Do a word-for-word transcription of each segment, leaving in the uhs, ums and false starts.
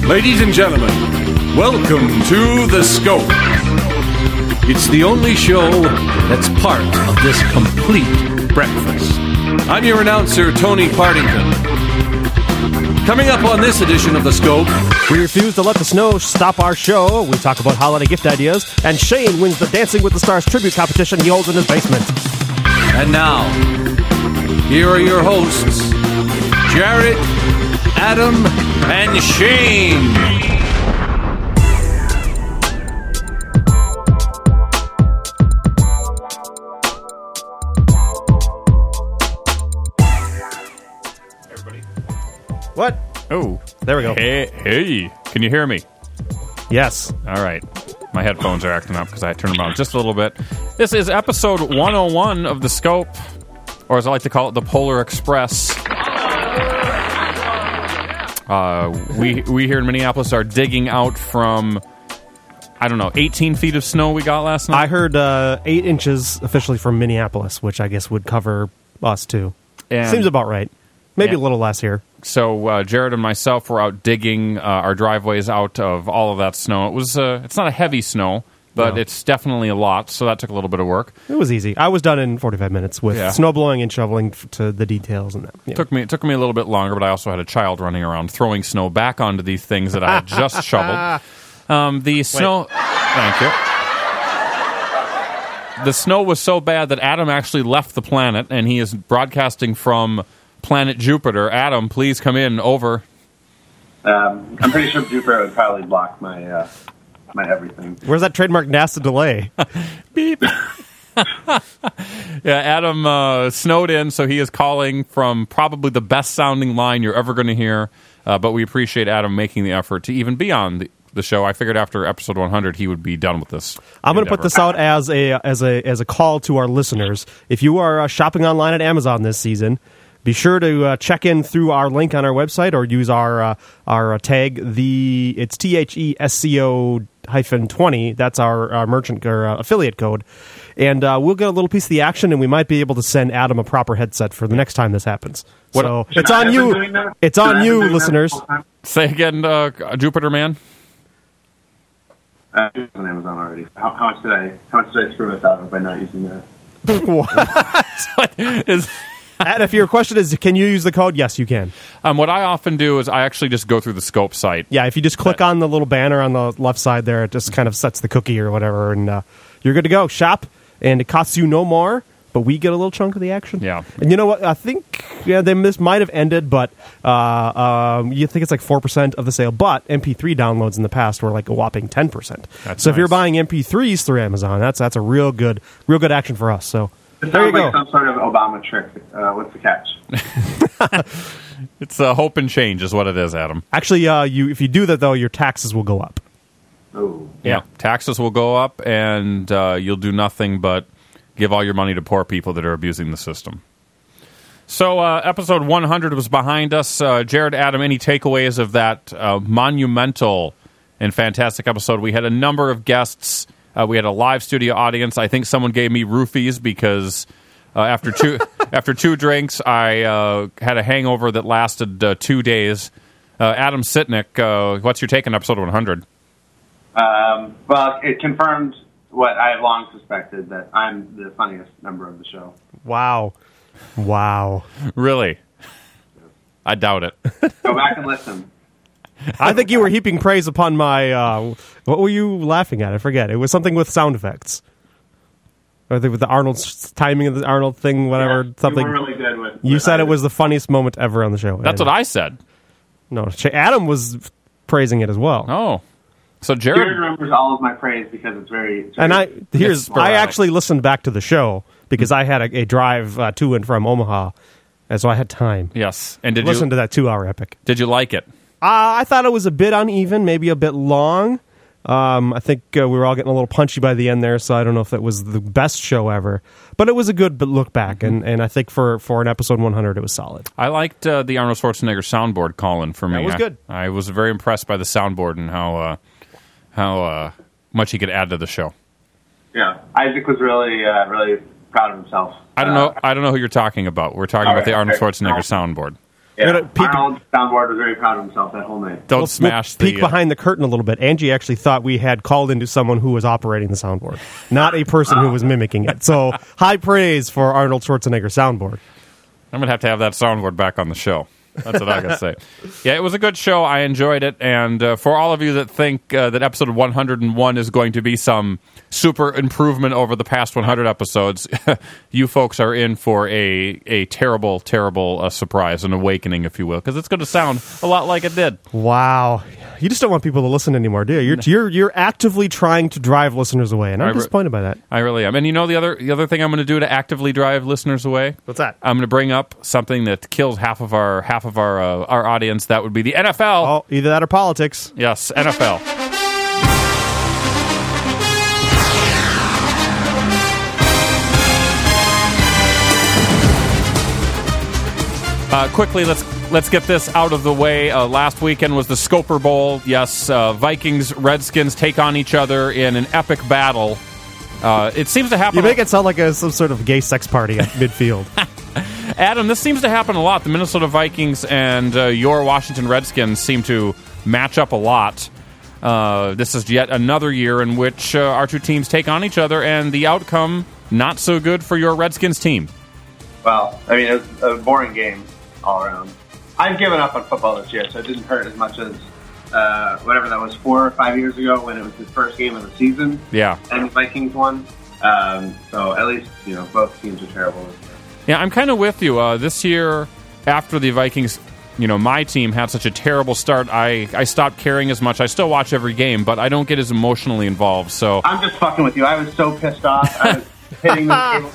Ladies and gentlemen, welcome to The Scope. It's the only show that's part of this complete breakfast. I'm your announcer, Tony Partington. Coming up on this edition of The Scope, we refuse to let the snow stop our show. We talk about holiday gift ideas, and Shane wins the Dancing with the Stars tribute competition he holds in his basement. And now, here are your hosts, Jared, Adam, and Shane. Everybody. What? Oh. There we go. Hey, hey. Can you hear me? Yes. All right. My headphones are acting up because I turned them on just a little bit. This is episode one oh one of The Scope, or as I like to call it, the Polar Express. Uh, we we here in Minneapolis are digging out from, I don't know, eighteen feet of snow we got last night. I heard uh, eight inches officially from Minneapolis, which I guess would cover us too. And Seems about right. Maybe Yeah. a little less here. So uh, Jared and myself were out digging uh, our driveways out of all of that snow. It was uh, it's not a heavy snow, but No. it's definitely a lot. So that took a little bit of work. It was easy. I was done in forty-five minutes with Yeah. snow blowing and shoveling f- to the details and that. Yeah. Took me it took me a little bit longer, but I also had a child running around throwing snow back onto these things that I had just shoveled. Um, the snow. Thank you. The snow was so bad that Adam actually left the planet, and he is broadcasting from planet Jupiter. Adam, please come in. Over. Um, I'm pretty sure Jupiter would probably block my uh, my everything. Where's that trademark NASA delay? Beep. Yeah, Adam uh, snowed in, so he is calling from probably the best sounding line you're ever going to hear. Uh, but we appreciate Adam making the effort to even be on the, the show. I figured after episode one hundred he would be done with this. I'm going to put endeavor. this out as a as a as a call to our listeners. If you are uh, shopping online at Amazon this season, be sure to uh, check in through our link on our website or use our uh, our uh, tag. The it's T H E S C O hyphen twenty. That's our, our merchant or uh, affiliate code, and uh, we'll get a little piece of the action, and we might be able to send Adam a proper headset for the next time this happens. What- so Should it's I on have been you. doing that? It's Should I on have you, been doing that listeners. the whole time? Say again, uh, Jupiter Man. Uh, it's on Amazon already. How, how much did I? How much did I screw us out of by not using that? is And if your question is, can you use the code? Yes, you can. um, what I often do is I actually just go through the Scope site. Yeah, if you just click on the little banner on the left side there, it just kind of sets the cookie or whatever, and uh, you're good to go. Shop, and it costs you no more, but we get a little chunk of the action. Yeah. And you know what? I think yeah, they, this might have ended, but uh, um, you think it's like four percent of the sale, but M P three downloads in the past were like a whopping ten percent. That's so if you're nice. buying M P threes through Amazon, that's that's a real good, real good action for us. So It there you sounds like go. some sort of Obama trick. Uh, what's the catch? It's uh, hope and change is what it is, Adam. Actually, uh, you if you do that, though, your taxes will go up. Oh, Yeah. Taxes will go up, and uh, you'll do nothing but give all your money to poor people that are abusing the system. So uh, episode one hundred was behind us. Uh, Jared, Adam, any takeaways of that uh, monumental and fantastic episode? We had a number of guests. Uh, we had a live studio audience. I think someone gave me roofies because uh, after two after two drinks, I uh, had a hangover that lasted uh, two days. Uh, Adam Sitnick, uh, what's your take on episode one hundred? Um, well, it confirmed what I have long suspected, that I'm the funniest member of the show. Wow, wow. Really? I doubt it. Go back and listen. I think you were heaping praise upon my. Uh, what were you laughing at? I forget. It was something with sound effects. Or the, with the Arnold's timing of the Arnold thing, whatever. Yeah, something. You were really good with. You with said it either. was the funniest moment ever on the show. That's And- what I said. No, Ch- Adam was praising it as well. Oh. So Jared Jared... remembers all of my praise because it's very. It's And I very- here's It's I sporadic. actually listened back to the show because I had a, a drive uh, to and from Omaha, and so I had time. Yes. And did Listen you to that two-hour epic. did you like it? Uh, I thought it was a bit uneven, maybe a bit long. Um, I think uh, we were all getting a little punchy by the end there, so I don't know if that was the best show ever. But it was a good but look back, and, and I think for, for an episode one hundred, it was solid. I liked uh, the Arnold Schwarzenegger soundboard calling for me. That was I- good. I, was very impressed by the soundboard and how uh, how uh, much he could add to the show. Yeah, Isaac was really, uh, really proud of himself. I don't Uh, know. I don't know who you're talking about. We're talking all about the right, Arnold okay. Schwarzenegger soundboard. Yeah, peek, Arnold's soundboard was very proud of himself that whole night. Don't we'll, smash we'll the... peek behind the curtain a little bit. Angie actually thought we had called into someone who was operating the soundboard, not a person who was mimicking it. So high praise for Arnold Schwarzenegger soundboard. I'm going to have to have that soundboard back on the show. That's what I got to say. Yeah, it was a good show. I enjoyed it. And uh, for all of you that think uh, that episode one hundred one is going to be some super improvement over the past one hundred episodes, you folks are in for a, a terrible, terrible uh, surprise, an awakening, if you will, because it's going to sound a lot like it did. Wow. You just don't want people to listen anymore, do you? You're, you're, you're actively trying to drive listeners away, and I'm I re- disappointed by that. I really am. And you know the other the other thing I'm going to do to actively drive listeners away? What's that? I'm going to bring up something that kills half of our half of our uh, our audience. That would be the N F L. Oh, either that or politics. Yes, N F L. Uh, quickly, let's let's get this out of the way. Uh, last weekend was the Scoper Bowl. Yes, uh, Vikings, Redskins take on each other in an epic battle. Uh, it seems to happen... You make it sound like a, some sort of gay sex party at midfield. Adam, this seems to happen a lot. The Minnesota Vikings and uh, your Washington Redskins seem to match up a lot. Uh, this is yet another year in which uh, our two teams take on each other, and the outcome, not so good for your Redskins team. Well, I mean, it was a boring game all around. I've given up on football this year, so it didn't hurt as much as uh, whatever that was, four or five years ago when it was his first game of the season. Yeah. And the Vikings won. Um, so at least, you know, both teams are terrible this year. Yeah, I'm kind of with you. Uh, this year, after the Vikings, you know, my team had such a terrible start, I, I stopped caring as much. I still watch every game, but I don't get as emotionally involved. So I'm just fucking with you. I was so pissed off. I was hitting the table.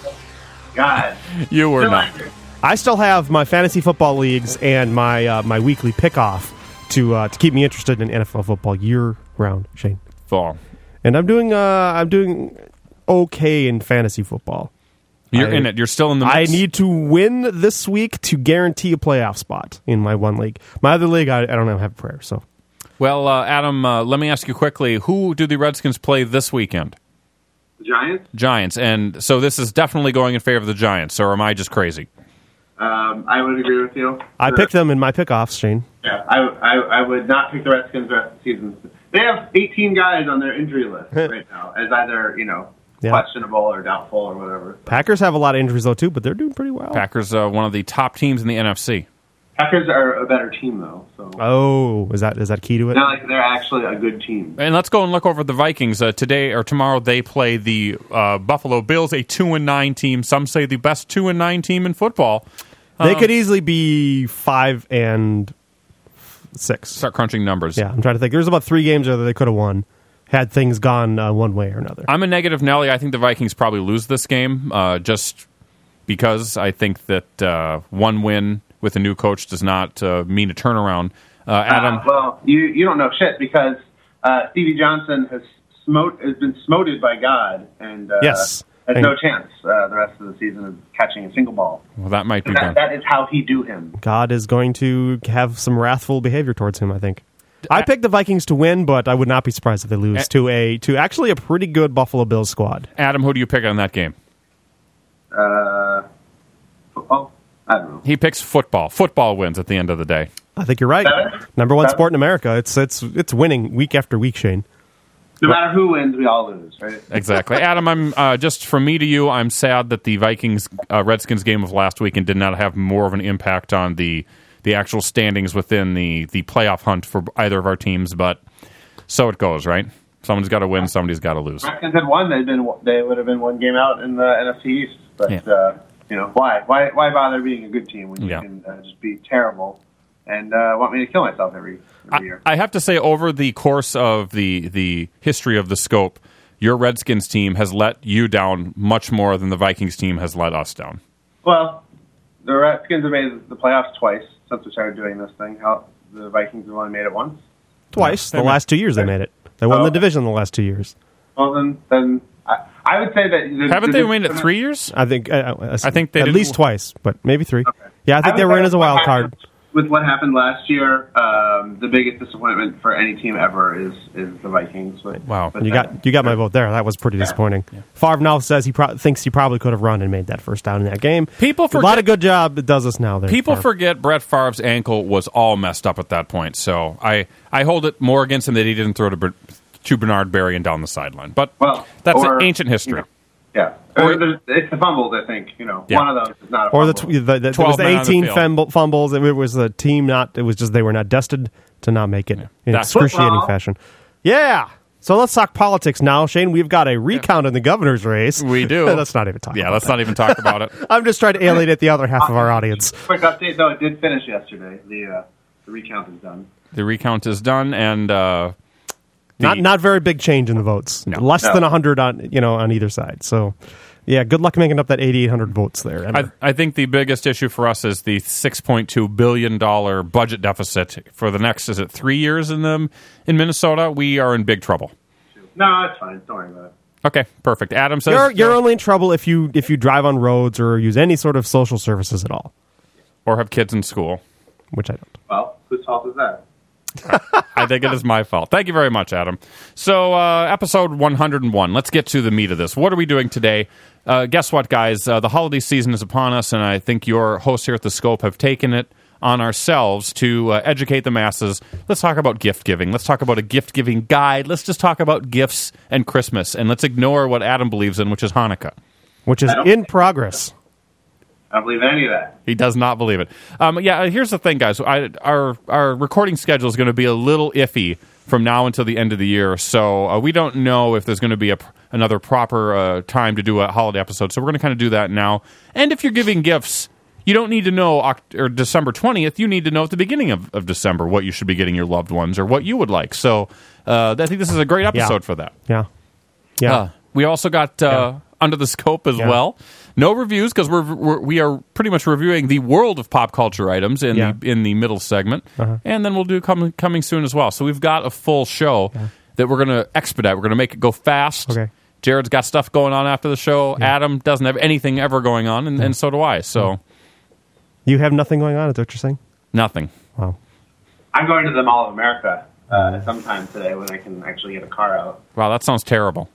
God. You were Still not. angry. I still have my fantasy football leagues and my uh, my weekly pick-off to uh, to keep me interested in N F L football year-round, Shane. Fall. And I'm doing uh, I'm doing okay in fantasy football. You're I, in it. You're still in the mix. I need to win this week to guarantee a playoff spot in my one league. My other league, I, I don't have a prayer. So, Well, uh, Adam, uh, let me ask you quickly, who do the Redskins play this weekend? Giants? Giants. And so this is definitely going in favor of the Giants, or am I just crazy? Um, I would agree with you. I picked them in my pickoffs, Shane. Yeah, I, I, I would not pick the Redskins the rest of the season. They have eighteen guys on their injury list right now as either, you know, Yeah. questionable or doubtful or whatever. Packers have a lot of injuries, though, too, but they're doing pretty well. Packers, uh, one of the top teams in the N F C. Packers are a better team, though. So Oh, is that is that key to it? not like they're actually a good team. And let's go and look over the Vikings. Uh, today or tomorrow, they play the uh, Buffalo Bills, a two and nine team. Some say the best two and nine team in football. They Uh, could easily be five and six. Start crunching numbers. Yeah, I'm trying to think. There's about three games there that they could have won had things gone uh, one way or another. I'm a negative Nelly. I think the Vikings probably lose this game uh, just because I think that uh, one win with a new coach does not uh, mean a turnaround. Uh, Adam, Uh, well, you you don't know shit because uh, Stevie Johnson has smote has been smoted by God and uh, Yes. has And- no chance uh, the rest of the season of catching a single ball. well, that might be That, done. that is how he do him. God is going to have some wrathful behavior towards him, I think. I picked the Vikings to win, but I would not be surprised if they lose Uh, to a to actually a pretty good Buffalo Bills squad. Adam, who do you pick on that game? Uh, football? I don't know. He picks football. Football wins at the end of the day. I think you're right. Seven? Number one Seven? sport in America. It's it's it's winning week after week, Shane. No matter who wins, we all lose, right? Exactly. Adam, I'm uh, just from me to you, I'm sad that the Vikings uh, Redskins game of last weekend did not have more of an impact on the the actual standings within the, the playoff hunt for either of our teams, but so it goes, right? Someone's got to win, somebody's got to lose. Redskins had won, they'd been they would have been one game out in the N F C East. But Yeah. uh, you know why? Why why bother being a good team when you Yeah. can uh, just be terrible and uh, want me to kill myself every, every I, year? I have to say, over the course of the the history of the scope, your Redskins team has let you down much more than the Vikings team has let us down. Well, the Redskins have made the playoffs twice since we started doing this thing. How the Vikings have only made it once. Twice. They The made- last two years they made it. They won Oh. the division the last two years. Well, then, then I, I would say that the, Haven't the, they made it three years? I think. Uh, I think they at didn't- least twice, but maybe three. Yeah, I think would they were say in as a what wild happened- card. with what happened last year, um, the biggest disappointment for any team ever is is the Vikings. But, Wow. but You got you got my vote there. That was pretty disappointing. Yeah. Favre now says he pro- thinks he probably could have run and made that first down in that game. People a forget, lot of good job it does us now. There, People Favre. forget Brett Favre's ankle was all messed up at that point. So I, I hold it more against him that he didn't throw to, to Bernard Berry and down the sideline. But well, that's or, ancient history. You know, yeah. Or, or it's the fumbles, I think. You know, Yeah. one of those is not a Or fumble. the, tw- the, the there was the men on the eighteen field. fumble, fumbles. It was the team not. It was just they were not destined to not make it in That's excruciating football. fashion. Yeah. So let's talk politics now, Shane. We've got a recount in the governor's race. We do. let's not even talk. Yeah, about let's that. not even talk about it. I'm just trying to alienate the other half of our audience. Quick update, though, it did finish yesterday. The, uh, the recount is done. The recount is done, and uh, the, Not not very big change in the votes. No. Less No. than one hundred on you know on either side. So, yeah, good luck making up that eighty-eight hundred votes there. I, I think the biggest issue for us is the six point two billion dollars budget deficit for the next, is it three years in the, in Minnesota? We are in big trouble. No, it's fine. Don't worry about it. Okay, perfect. Adam says... You're you're only in trouble if you if you drive on roads or use any sort of social services at all, Or have kids in school. which I don't. Well, whose fault is that? I think it is my fault. Thank you very much, Adam. So, uh, episode one hundred one. Let's get to the meat of this. What are we doing today? Uh, guess what, guys? Uh, the holiday season is upon us, and I think your hosts here at The Scope have taken it on ourselves to uh, educate the masses. Let's talk about gift giving. Let's talk about a gift giving guide. Let's just talk about gifts and Christmas, and let's ignore what Adam believes in, which is Hanukkah. Which is I don't in think- progress. I don't believe any of that. He does not believe it. Um, yeah, here's the thing, guys. I, our our recording schedule is going to be a little iffy from now until the end of the year, so uh, we don't know if there's going to be a, another proper uh, time to do a holiday episode. So we're going to kind of do that now. And if you're giving gifts, you don't need to know Oct- or December twentieth. You need to know at the beginning of, of December what you should be getting your loved ones or what you would like. So uh, I think this is a great episode Yeah. for that. Yeah, yeah. Uh, we also got uh, Yeah. Under the Scope as Yeah. well. No reviews because we're, we're we are pretty much reviewing the world of pop culture items in Yeah. the in the middle segment, Uh-huh. and then we'll do com- coming soon as well. So we've got a full show that we're going to expedite. We're going to make it go fast. Okay. Jared's got stuff going on after the show. Adam doesn't have anything ever going on, and, and so do I. So You have nothing going on. Is that what you're saying? nothing. Wow. I'm going to the Mall of America uh, sometime today when I can actually get a car out. Wow, that sounds terrible.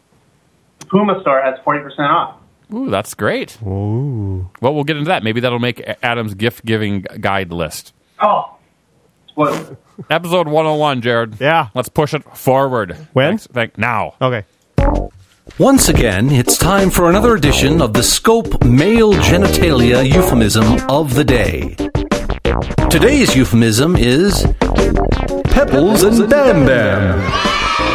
The Puma store has forty percent off. Ooh, that's great. Ooh. Well, we'll get into that. Maybe that'll make Adam's gift giving guide list. Oh, spoiler. Episode one oh one, Jared. Yeah. Let's push it forward. When? Thanks, thank, now. Okay. Once again, it's time for another edition of the Scope Male Genitalia Euphemism of the Day. Today's euphemism is Pebbles and Bam Bam.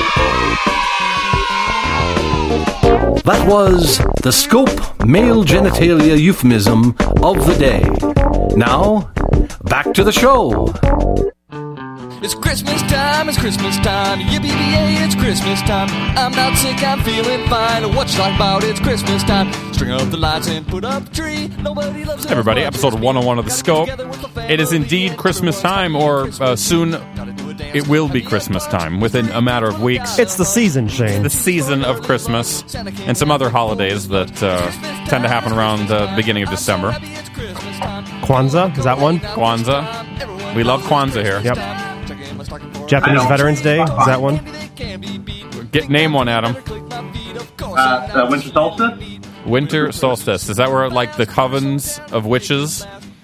That was the Scope Male Genitalia Euphemism of the Day. Now, back to the show. It's Christmas time, it's Christmas time, yippee-yay, it's Christmas time. I'm not sick, I'm feeling fine. What you talking about? It's Christmas time. String up the lights and put up a tree. Nobody loves it. Everybody, episode one oh one of The Scope. It is indeed Christmas time, or uh, soon it will be Christmas time, within a matter of weeks. It's the season, Shane. the season of Christmas and some other holidays that uh, tend to happen around the beginning of December. Kwanzaa, is that one? Kwanzaa. We love Kwanzaa here. Yep. Japanese Veterans Day, is that one? Get name one, Adam. Uh, the winter solstice? Winter solstice. Is that where like the covens of witches?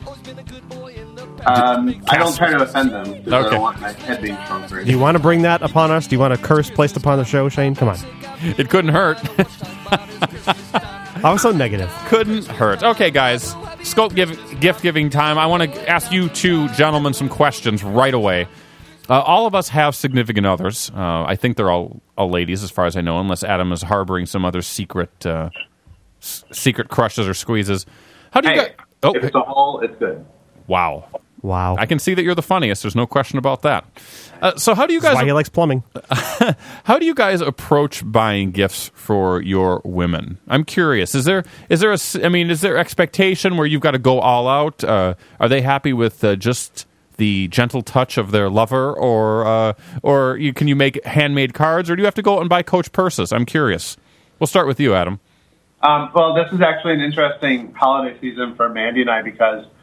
Um, I don't try to offend them because I Okay. don't want my head being shrunk very Do you want to bring that upon us? Do you want a curse placed upon the show, Shane? Come on. It couldn't hurt. I was so negative. couldn't hurt. Okay, guys. Scope give, gift giving time. I want to ask you two gentlemen some questions right away. Uh, all of us have significant others. Uh, I think they're all, all ladies, as far as I know, unless Adam is harboring some other secret uh, s- secret crushes or squeezes. How do you Hey, guys? Oh, if it's a hole, it's good. wow! Wow. I can see that you're the funniest. There's no question about that. Uh, so, how do you That's guys? why he likes plumbing. How do you guys approach buying gifts for your women? I'm curious. Is there is there a s- I mean, is there expectation where you've got to go all out? Uh, are they happy with uh, just the gentle touch of their lover, or uh, or you, can you make handmade cards, or do you have to go out and buy Coach purses? I'm curious. We'll start with you, Adam. Um, well, this is actually an interesting holiday season for Mandy and I because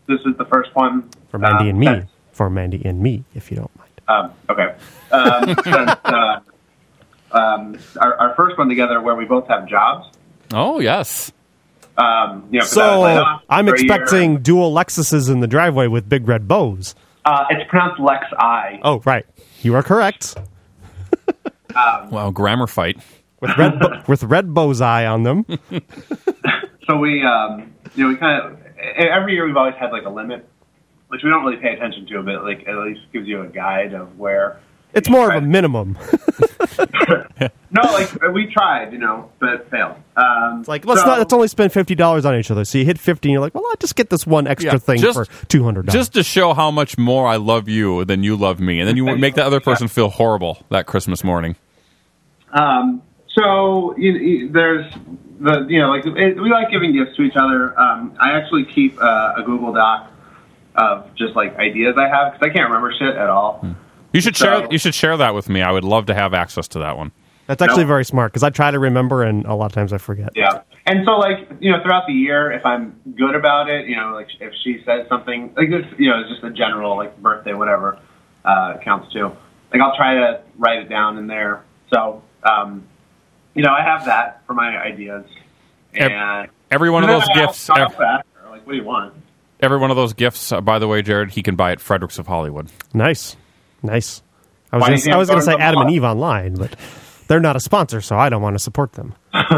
this is the first one For Mandy um, and me. since- For Mandy and me, if you don't mind. Um, okay. Um, since, uh, um, our, our first one together, where we both have jobs. Oh, yes. Um, you know, 'cause I was So laid off I'm for a year. expecting dual Lexuses in the driveway with big red bows. Uh, it's pronounced Lex I. Oh, right. You are correct. Wow, grammar fight. With red, bo- with red bows eye on them. So we, um, you know, we kind of every year we've always had like a limit, which we don't really pay attention to, but like at least gives you a guide of where. It's more of a minimum. No, like we tried, you know, but failed. Um, It's like, let's so- not, let's only spend fifty dollars on each other. So you hit fifty and you're like, well, I'll just get this one extra Yeah, thing just- for two hundred dollars. Just to show how much more I love you than you love me. And then you make the other person feel horrible that Christmas morning. Um, so you, you, there's the you know like it, we like giving gifts to each other. Um, I actually keep uh, a Google Doc of just like ideas I have because I can't remember shit at all. You should So- share. You should share that with me. I would love to have access to that one. That's actually Nope. very smart because I try to remember and a lot of times I forget. Yeah, and so like you know throughout the year, if I'm good about it, you know like if she says something like this, you know it's just a general like birthday whatever uh, counts too. Like I'll try to write it down in there. So um, you know I have that for my ideas. Ev- And Every one of those I'll gifts. talk ev- faster. Like what do you want? Every one of those gifts. Uh, by the way, Jared, he can buy at Fredericks of Hollywood. Nice. Nice. I was Why gonna, do you I was going to think say I'm Adam and going Eve Online, but they're not a sponsor, so I don't want to support them.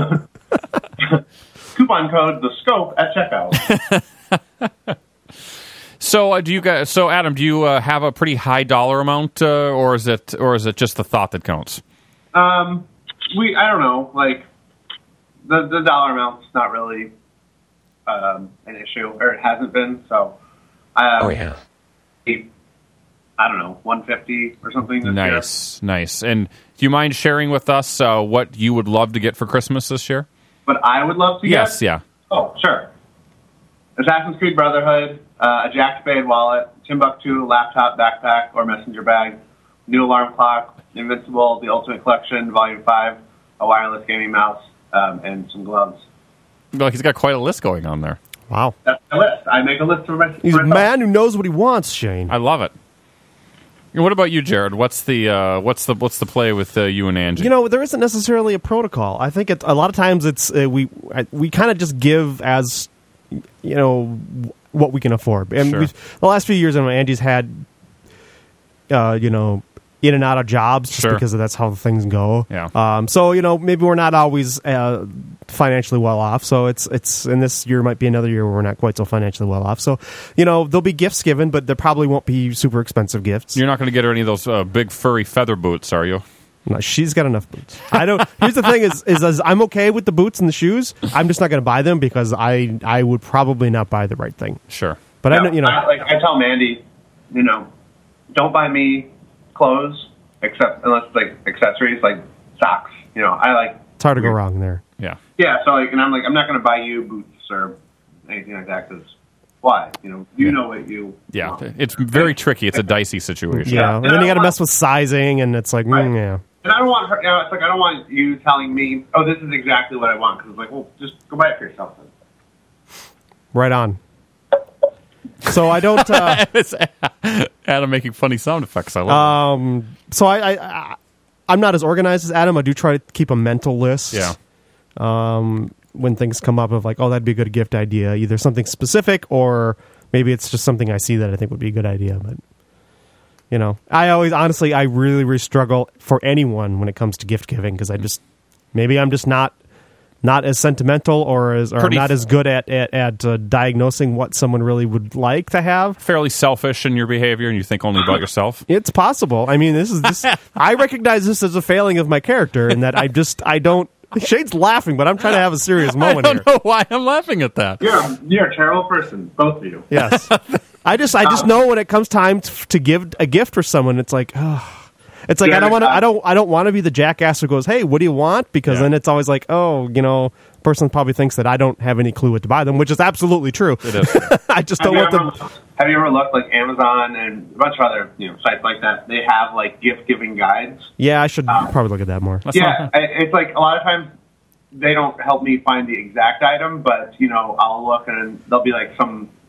Coupon code the scope at checkout. So, uh, do you guys? So, Adam, do you uh, have a pretty high dollar amount, uh, or is it, or is it just the thought that counts? um, we I don't know, like the the dollar amount's not really um, an issue, or it hasn't been. So, um, Oh, yeah. I don't know, one fifty or something. This Nice, nice. And do you mind sharing with us uh, what you would love to get for Christmas this year? year. But I would love to Yes, get. yeah. Oh, sure. Assassin's Creed Brotherhood, uh, a Jack Spade wallet, Timbuktu laptop, backpack, or messenger bag, new alarm clock, Invincible, the Ultimate Collection, Volume Five, a wireless gaming mouse, um, and some gloves. Well, he's got quite a list going on there. Wow. That's my list. I make a list for my. He's for a myself. man who knows what he wants, Shane. I love it. And what about you, Jared? What's the uh, what's the what's the play with uh, you and Angie? You know, there isn't necessarily a protocol. I think it, a lot of times it's uh, we I, we kind of just give as you know what we can afford. And Sure. we've, the last few years, I know Angie's had uh, you know in and out of jobs just Sure. because of that's how things go. Yeah. Um, so you know maybe we're not always uh, financially well off. So it's it's and this year might be another year where we're not quite so financially well off. So you know there'll be gifts given, but there probably won't be super expensive gifts. You're not going to get her any of those uh, big furry feather boots, are you? No, she's got enough boots. I don't. Here's the thing: is, is is I'm okay with the boots and the shoes. I'm just not going to buy them because I I would probably not buy the right thing. Sure. But I No, know you know. I, like I tell Mandy, you know, don't buy me clothes except unless it's like accessories like socks. You know, I like. It's hard to go wrong there. Yeah. Yeah, so like, and I'm like, I'm not going to buy you boots or anything like that because why? You know, you know what you. Yeah. want. It's very tricky. It's a dicey situation. Yeah, Yeah. and And then I you got to want- mess with sizing, and it's like, mm, Right. yeah. And I don't want her. You know, it's like I don't want you telling me, oh, this is exactly what I want because it's like, well, just go buy it for yourself then. Right on. So I don't. Uh, It's Adam making funny sound effects. I love um. So I, I, I, I'm not as organized as Adam. I do try to keep a mental list. it. Yeah. Um. When things come up of like, oh, that'd be a good gift idea, either something specific or maybe it's just something I see that I think would be a good idea. But you know, I always honestly, I really, really struggle for anyone when it comes to gift giving because I just maybe I'm just not not as sentimental or as or Pretty- not as good at at, at uh, diagnosing what someone really would like to have. Fairly selfish in your behavior, and you think only about yourself. It's possible. I mean, this is this. I recognize this as a failing of my character, in that I just I don't. Shade's laughing, but I'm trying to have a serious I moment don't here. know why I'm laughing at that. You're a, you're a terrible person, both of you. Yes, I just I just know when it comes time to, to give a gift for someone, it's like, oh, it's like I don't want to. I don't. I don't want to be the jackass who goes, "Hey, what do you want?" Because Yeah. then it's always like, oh, you know, person probably thinks that I don't have any clue what to buy them, which is absolutely true. It is. I just Have don't you, want ever, them. have you ever looked like Amazon and a bunch of other you know sites like that? They have like gift giving guides. Yeah, I should probably look at that more. That's Yeah, not- I- it's like a lot of times they don't help me find the exact item, but you know I'll look and there'll be like some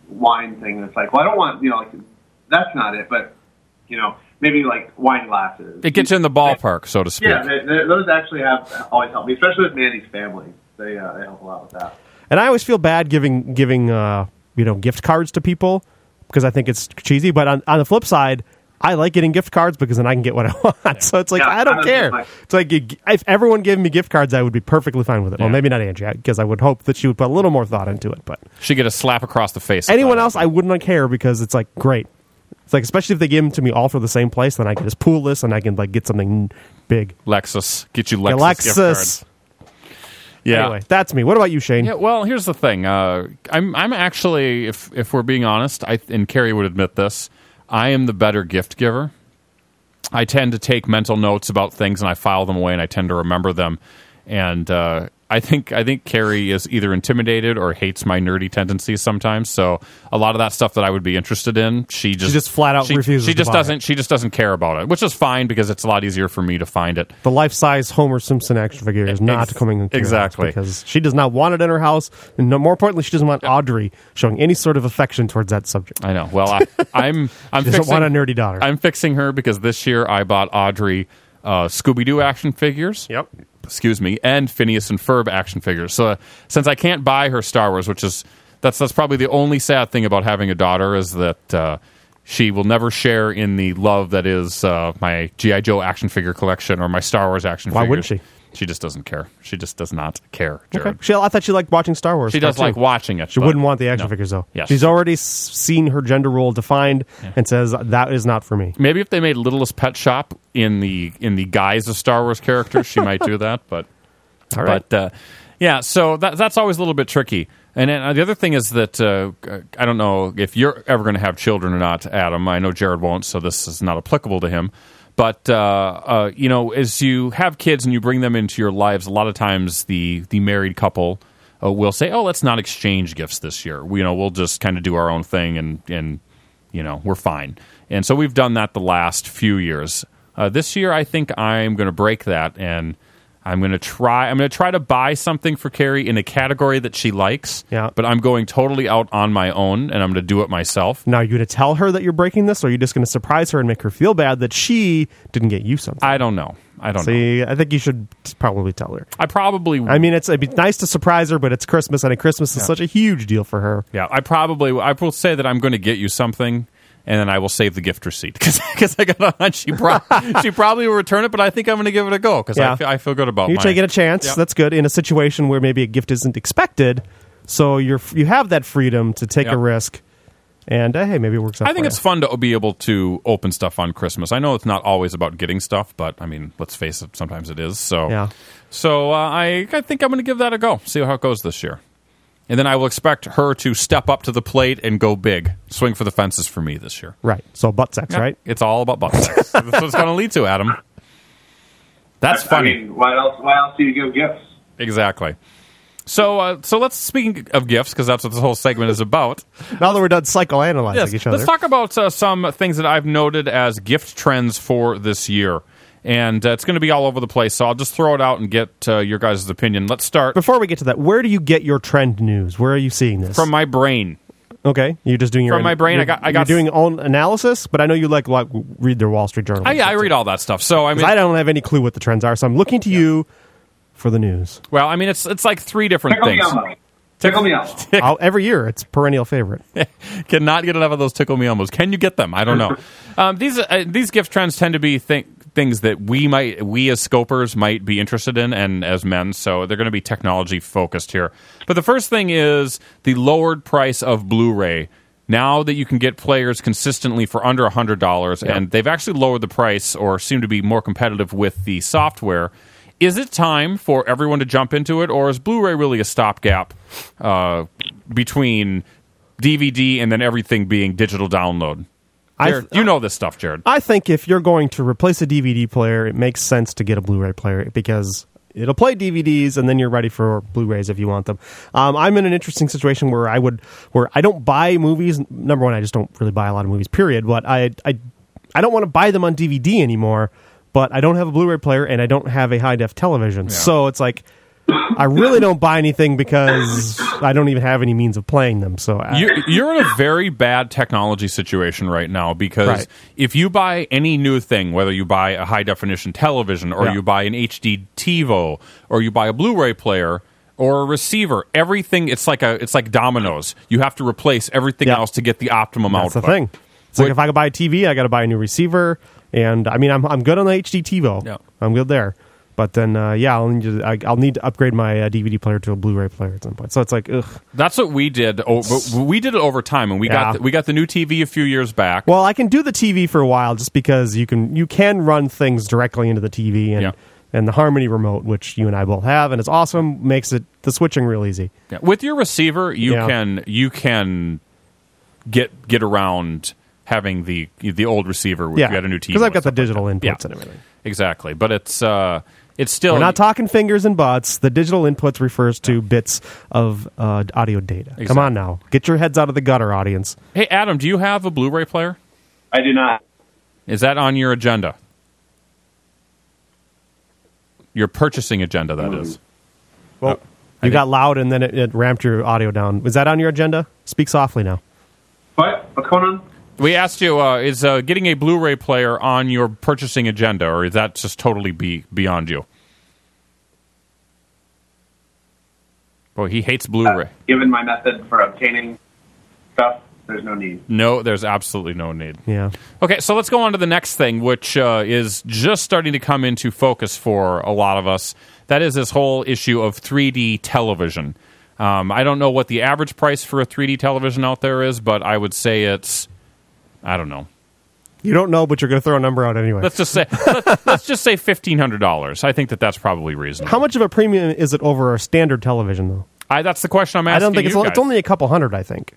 wine thing. That's like, well, I don't want, you know, like, that's not it, but, you know, maybe like wine glasses. It gets you in the ballpark, so to speak. Yeah, they, they, those actually have always helped me, especially with Mandy's family. They uh, they help a lot with that. And I always feel bad giving giving uh, you know gift cards to people because I think it's cheesy. But on, on the flip side, I like getting gift cards because then I can get what I want. So it's like, Yeah, I don't I care. don't It's like, if everyone gave me gift cards, I would be perfectly fine with it. Well, Yeah. maybe not Angie, because I would hope that she would put a little more thought into it. But She get a slap across the face. anyone else, I wouldn't care because it's like, great. It's like, especially if they give them to me all for the same place, then I can just pool this and I can like get something big. Lexus. Get you Lexus. Alexis. Gift card. Yeah. Anyway, that's me. What about you, Shane? Yeah, well, here's the thing. Uh, I'm I'm actually, if if we're being honest, I and Carrie would admit this, I am the better gift giver. I tend to take mental notes about things and I file them away and I tend to remember them. And uh, I think I think Carrie is either intimidated or hates my nerdy tendencies sometimes. So a lot of that stuff that I would be interested in, she just She just flat out she, refuses She to just buy doesn't. it. She just doesn't care about it, which is fine because it's a lot easier for me to find it. The life-size Homer Simpson action figure is not Ex- coming into your house exactly. because she does not want it in her house, and no, more importantly, she doesn't want Audrey showing any sort of affection towards that subject. I know. Well, I, I'm I'm She doesn't fixing, want a nerdy daughter. I'm fixing her because this year I bought Audrey uh, Scooby-Doo action figures. Yep. Excuse me, and Phineas and Ferb action figures. So uh, since I can't buy her Star Wars, which is that's that's probably the only sad thing about having a daughter is that uh, she will never share in the love that is uh, my G I. Joe action figure collection or my Star Wars action Why figures. wouldn't she? She just doesn't care. She just does not care, Jared. Okay. She, I thought she liked watching Star Wars. She does stuff, like too. watching it. She but wouldn't want the action no. figures, though. Yes. She's already s- seen her gender role defined and says, that is not for me. Maybe if they made Littlest Pet Shop in the in the guise of Star Wars characters, she might do that. But All right. But uh, yeah, so that, that's always a little bit tricky. And then, uh, the other thing is that uh, I don't know if you're ever going to have children or not, Adam. I know Jared won't, so this is not applicable to him. But uh, uh, you know, as you have kids and you bring them into your lives, a lot of times the the married couple uh, will say, "Oh, let's not exchange gifts this year. We, you know, we'll just kind of do our own thing, and and you know, we're fine." And so we've done that the last few years. Uh, this year, I think I'm going to break that and. I'm going to try I'm going to try to buy something for Carrie in a category that she likes, Yeah. but I'm going totally out on my own, and I'm going to do it myself. Now, are you going to tell her that you're breaking this, or are you just going to surprise her and make her feel bad that she didn't get you something? I don't know. I don't know. See, I think you should probably tell her. I probably I mean, it's, it'd be nice to surprise her, but it's Christmas, and Christmas is such a huge deal for her. yeah, I probably I will say that I'm going to get you something, and then I will save the gift receipt because I got a hunch she, pro- she probably will return it, but I think I'm going to give it a go because Yeah. I, feel, I feel good about You're my, taking a chance. Yeah. That's good in a situation where maybe a gift isn't expected. So you're you have that freedom to take Yeah. a risk, and uh, hey, maybe it works out. I think for it's you. fun to be able to open stuff on Christmas. I know it's not always about getting stuff, but I mean, let's face it, sometimes it is. So, Yeah. so uh, I, I think I'm going to give that a go. See how it goes this year, and then I will expect her to step up to the plate and go big, swing for the fences for me this year. right. So butt sex, Yeah, right? It's all about butt sex. That's what it's going to lead to, Adam. That's I- funny. I mean, why else? Why else do you give gifts? Exactly. So, uh, so let's speaking of gifts because that's what this whole segment is about. Now that we're done psychoanalyzing Yes, each other, let's talk about uh, some things that I've noted as gift trends for this year. And uh, it's going to be all over the place, so I'll just throw it out and get uh, your guys' opinion. Let's start before we get to that, where do you get your trend news? Where are you seeing this? from my brain. okay, you're just doing your From my brain, you're- I got- I you're got- doing your own analysis, but I know you like like read their Wall Street Journal. Oh, yeah, I read all that stuff. So, I mean, I don't have any clue what the trends are, so I'm looking to you for the news. well, I mean, it's it's like three different Tickle me things. Elmo. Tickle me Elmo. I'll, every year, it's perennial favorite. Cannot get enough of those Tickle Me Elmos. Can you get them? I don't know. um, these uh, these gift trends tend to be th- things that we might we as scopers might be interested in, and as men, so they're going to be technology focused here. But the first thing is the lowered price of Blu-ray. Now that you can get players consistently for under one hundred dollars, and they've actually lowered the price or seem to be more competitive with the software. Is it time for everyone to jump into it, or is Blu-ray really a stopgap uh, between D V D and then everything being digital download? I Jared, th- you know this stuff, Jared. I think if you're going to replace a D V D player, it makes sense to get a Blu-ray player because it'll play D V Ds and then you're ready for Blu-rays if you want them. Um, I'm in an interesting situation where I would where I don't buy movies. Number one, I just don't really buy a lot of movies. Period. But I I I don't want to buy them on D V D anymore. But I don't have a Blu-ray player and I don't have a high def television, so it's like I really don't buy anything because I don't even have any means of playing them. So I, You're, you're in a very bad technology situation right now because Right. if you buy any new thing, whether you buy a high-definition television or Yeah. you buy an H D TiVo or you buy a Blu-ray player or a receiver, everything, it's like a it's like dominoes. You have to replace everything Yeah. else to get the optimum that's the output. thing. It's like Wait- if I could buy a T V, I got to buy a new receiver. And I mean, I'm I'm good on the H D TiVo. Yeah. I'm good there. But then, uh, yeah, I'll need to I, I'll need to upgrade my uh, D V D player to a Blu-ray player at some point. So it's like, ugh. That's what we did. Oh, but we did it over time, and we Yeah. got the, we got the new T V a few years back. Well, I can do the T V for a while just because you can you can run things directly into the T V and Yeah. and the Harmony remote, which you and I both have, and it's awesome. Makes it the switching real easy. Yeah. With your receiver, you Yeah. can you can get get around having the the old receiver. If Yeah, you got a new T V because I've got the and stuff like digital that. inputs Yeah. and everything. Exactly, but it's uh, it's still We're not talking fingers and butts. The digital inputs refers to bits of uh, audio data. Come Exactly. on now, get your heads out of the gutter, audience. Hey, Adam, do you have a Blu-ray player? I do not. Is that on your agenda? Your purchasing agenda, that is. Well, I you think- got loud and then it, it ramped your audio down. Is that on your agenda? Speak softly now. What? What's going on? We asked you, uh, is uh, getting a Blu-ray player on your purchasing agenda, or is that just totally be beyond you? Boy, he hates Blu-ray. Uh, given my method for obtaining stuff, there's no need. No, there's absolutely no need. Yeah. Okay, so let's go on to the next thing, which uh, is just starting to come into focus for a lot of us. That is this whole issue of three D television. Um, I don't know what the average price for a three D television out there is, but I would say it's, I don't know. You don't know, but you're going to throw a number out anyway. Let's just say let, let's just say fifteen hundred dollars. I think that that's probably reasonable. How much of a premium is it over a standard television, though? I, that's the question I'm asking. I don't think it's you it's guys. only a couple hundred. I think.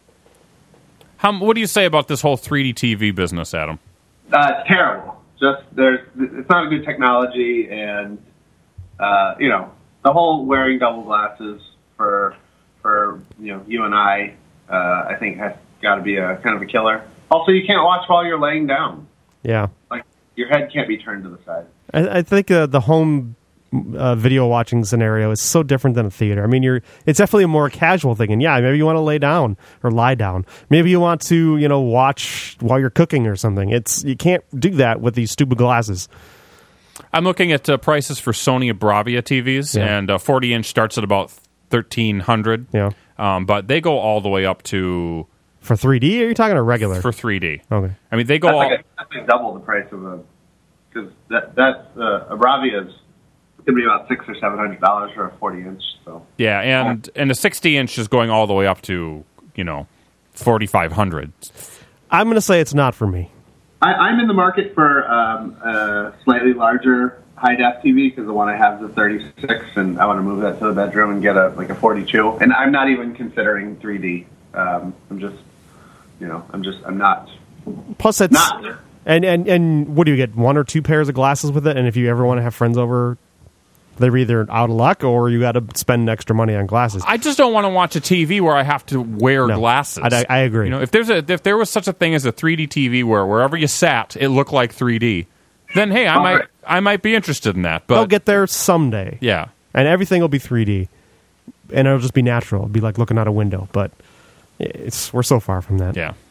How, what do you say about this whole three D T V business, Adam? Uh, it's terrible. Just there's, it's not a good technology, and uh, you know, the whole wearing double glasses for for you know you and I, uh, I think has got to be a kind of a killer. Also, you can't watch while you're laying down. Yeah. Like your head can't be turned to the side. I, I think uh, the home uh, video watching scenario is so different than a theater. I mean, you're it's definitely a more casual thing. And yeah, maybe you want to lay down or lie down. Maybe you want to, you know, watch while you're cooking or something. It's you can't do that with these stupid glasses. I'm looking at uh, prices for Sony Bravia T Vs, Yeah. and a forty inch starts at about thirteen hundred. Yeah. Um, but they go all the way up to For three D, or are you talking a regular? for three D. Okay. I mean, they go That's all. like, a, that's like double the price of a because that that's uh, a Bravia is going to be about six or seven hundred dollars for a forty inch. So Yeah, and and a sixty inch is going all the way up to, you know, forty-five hundred. I'm going to say it's not for me. I, I'm in the market for um, a slightly larger high def T V because the one I have is a thirty-six, and I want to move that to the bedroom and get a like a forty-two. And I'm not even considering three D. Um, I'm just, you know, I'm just, I'm not. Plus, it's Not. and and and what do you get? One or two pairs of glasses with it, and if you ever want to have friends over, they're either out of luck or you got to spend extra money on glasses. I just don't want to watch a T V where I have to wear No, glasses. I- I agree. You know, if there's a if there was such a thing as a three D T V where wherever you sat it looked like three D, then hey, I All might right. I might be interested in that. But They'll get there someday. yeah. And everything will be three D, and it'll just be natural. It'll be like looking out a window, but it's we're so far from that. Yeah.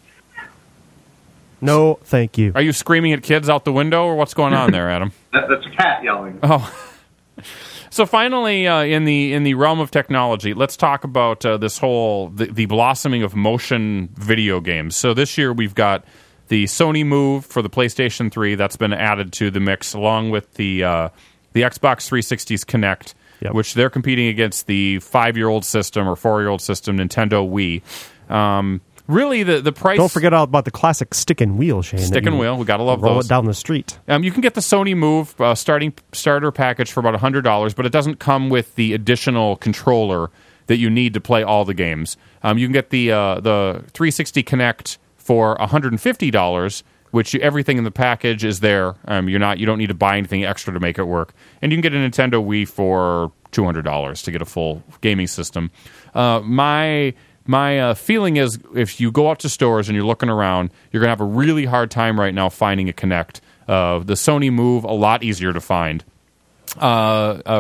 No, thank you. Are you screaming at kids out the window, or what's going on there, Adam? That, that's a cat yelling. Oh. So finally, uh, in the in the realm of technology, let's talk about uh, this whole the, the blossoming of motion video games. So this year we've got the Sony Move for the PlayStation three that's been added to the mix, along with the uh, the Xbox three sixty's Kinect, Yep. which they're competing against the five-year-old system or four-year-old system Nintendo Wii. Um, really, the the price. Don't forget all about the classic stick and wheel, Shane. that Stick and you wheel. We gotta love roll those. it down the street. Um, you can get the Sony Move uh, starting starter package for about one hundred dollars, but it doesn't come with the additional controller that you need to play all the games. Um, you can get the uh, the three sixty Kinect for one hundred fifty dollars, which you, everything in the package is there. Um, you're not you don't need to buy anything extra to make it work. And you can get a Nintendo Wii for two hundred dollars to get a full gaming system. Uh, my My uh, feeling is if you go out to stores and you're looking around, you're going to have a really hard time right now finding a Kinect. Uh, the Sony Move, a lot easier to find. Uh, uh,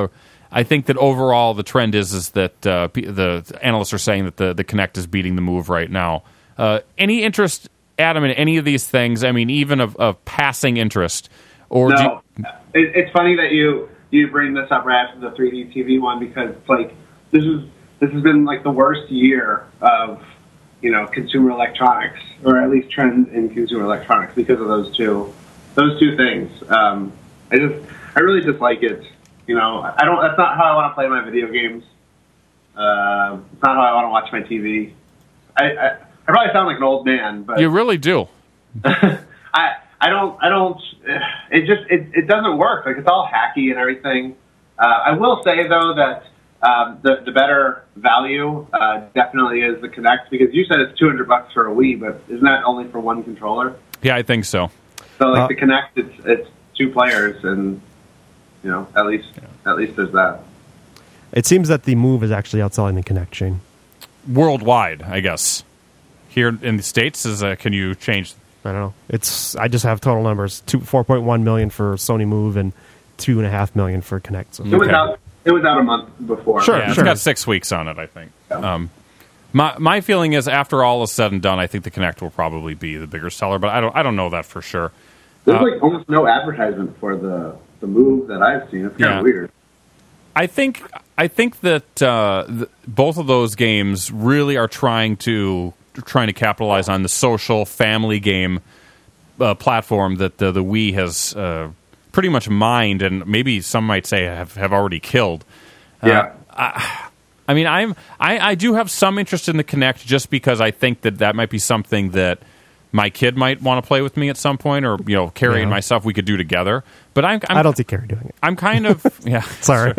I think that overall the trend is is that uh, p- the analysts are saying that the, the Kinect is beating the Move right now. Uh, any interest, Adam, in any of these things? I mean, even of, of passing interest? Or no. do you... it, it's funny that you, you bring this up right after the three D T V one, because it's like this is this has been like the worst year of, you know, consumer electronics, or at least trends in consumer electronics, because of those two those two things. Um, I just I really dislike it. You know, I don't. That's not how I want to play my video games. Uh, it's not how I want to watch my T V. I, I, I probably sound like an old man, but You really do. I I don't I don't. It just it, it doesn't work. Like, it's all hacky and everything. Uh, I will say though that um, the the better value uh, definitely is the Kinect, because you said it's two hundred bucks for a Wii, but isn't that only for one controller? Yeah, I think so. So like Uh, the Kinect, it's it's two players, and you know at least at least there's that. It seems that the Move is actually outselling the Kinect, Shane. Worldwide, I guess. Here in the States, is uh, can you change? I don't know. It's I just have total numbers: two four point one million for Sony Move and two and a half million for Kinect. So. It was Okay. out. It was out a month before. Sure. Yeah, it's got six weeks on it, I think. Um, my my feeling is, after all is said and done, I think the Kinect will probably be the bigger seller, but I don't I don't know that for sure. There's Uh, like almost no advertisement for the the Move that I've seen. It's kind Yeah. of weird. I think I think that uh, th- both of those games really are trying to trying to capitalize on the social family game uh, platform that the, the Wii has uh, pretty much mined, and maybe some might say have, have already killed. Yeah. Uh, I, I mean, I'm I, I do have some interest in the Kinect, just because I think that that might be something that my kid might want to play with me at some point, or you know, Carrie Yeah. and myself, we could do together. But I'm, I'm I don't see Carrie doing it. I'm kind of yeah. Sorry.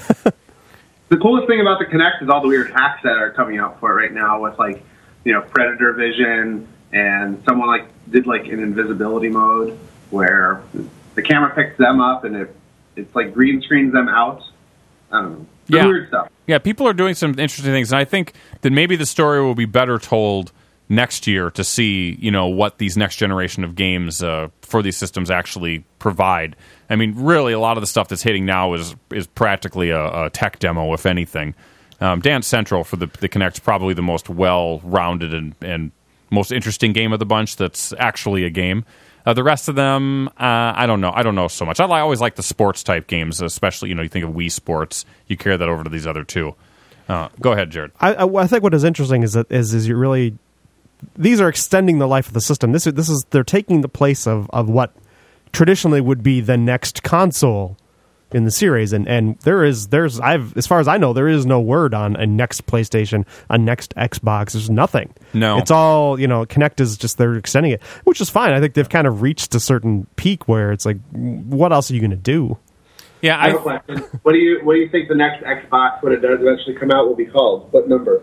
The coolest thing about the Kinect is all the weird hacks that are coming out for it right now, with like, you know, predator vision, and someone like did like an invisibility mode where the camera picks them up and it it's like green screens them out. I don't know. Some Yeah. weird stuff. Yeah, people are doing some interesting things, and I think that maybe the story will be better told next year to see, you know, what these next generation of games uh, for these systems actually provide. I mean, really, a lot of the stuff that's hitting now is is practically a, a tech demo, if anything. Um, Dance Central for the the Kinect is probably the most well-rounded and, and most interesting game of the bunch that's actually a game. Uh, the rest of them, uh, I don't know. I don't know so much. I, li- I always like the sports-type games, especially, you know, you think of Wii Sports. You carry that over to these other two. Uh, go ahead, Jared. I, I, I think what is interesting is that is is you really these are extending the life of the system. This is this is they're taking the place of, of what traditionally would be the next console in the series, and, and there is there's I've as far as I know there is no word on a next PlayStation, a next Xbox. There's nothing. No. It's all, you know, Kinect is just they're extending it, which is fine. I think they've kind of reached a certain peak where it's like, what else are you going to do? Yeah, I have a question. What do you what do you think the next Xbox, when it does eventually come out, will be called? What number?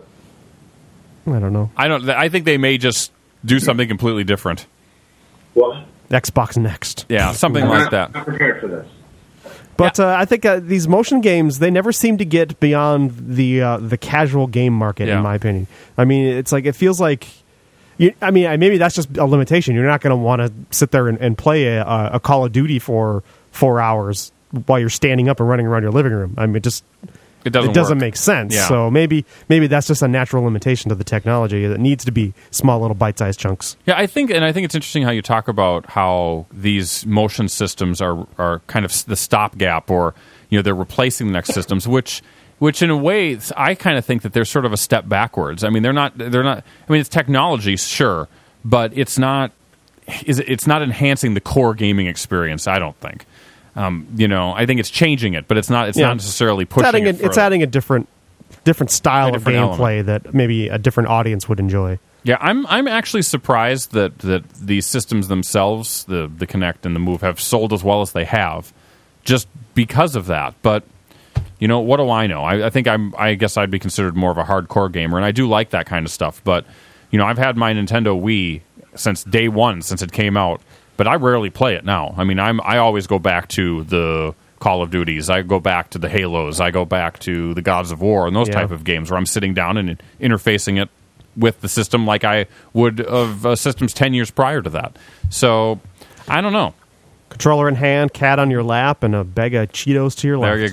I don't know. I don't. I think they may just do something completely different. What? Xbox Next. Yeah, something I'm like not, that. not prepared for this. But uh, I think uh, these motion games, they never seem to get beyond the uh, the casual game market, Yeah. in my opinion. I mean, it's like it feels like. You, I mean, maybe that's just a limitation. You're not going to want to sit there and, and play a, a Call of Duty for four hours while you're standing up and running around your living room. I mean, it just It doesn't. it doesn't work. make sense. Yeah. So maybe maybe that's just a natural limitation to the technology that needs to be small little bite-sized chunks. Yeah, I think, and I think it's interesting how you talk about how these motion systems are are kind of the stopgap, or you know, they're replacing the next systems, which which in a way I kind of think that they're sort of a step backwards. I mean, they're not they're not. I mean, it's technology, sure, but it's not is it's not enhancing the core gaming experience. I don't think. Um, you know, I think it's changing it, but it's not. It's Yeah. not necessarily It's pushing adding, it. a, it's further. adding a different different style A different of gameplay that maybe a different audience would enjoy. Yeah, I'm I'm actually surprised that, that these systems themselves, the the Kinect and the Move, have sold as well as they have, just because of that. But you know, what do I know? I, I think I'm. I guess I'd be considered more of a hardcore gamer, and I do like that kind of stuff. But you know, I've had my Nintendo Wii since day one, since it came out. But I rarely play it now. I mean, I'm I always go back to the Call of Duties. I go back to the Halos. I go back to the Gods of War and those Yeah. type of games where I'm sitting down and interfacing it with the system like I would of uh, systems ten years prior to that. So, I don't know. Controller in hand, cat on your lap, and a bag of Cheetos to your left. There you go.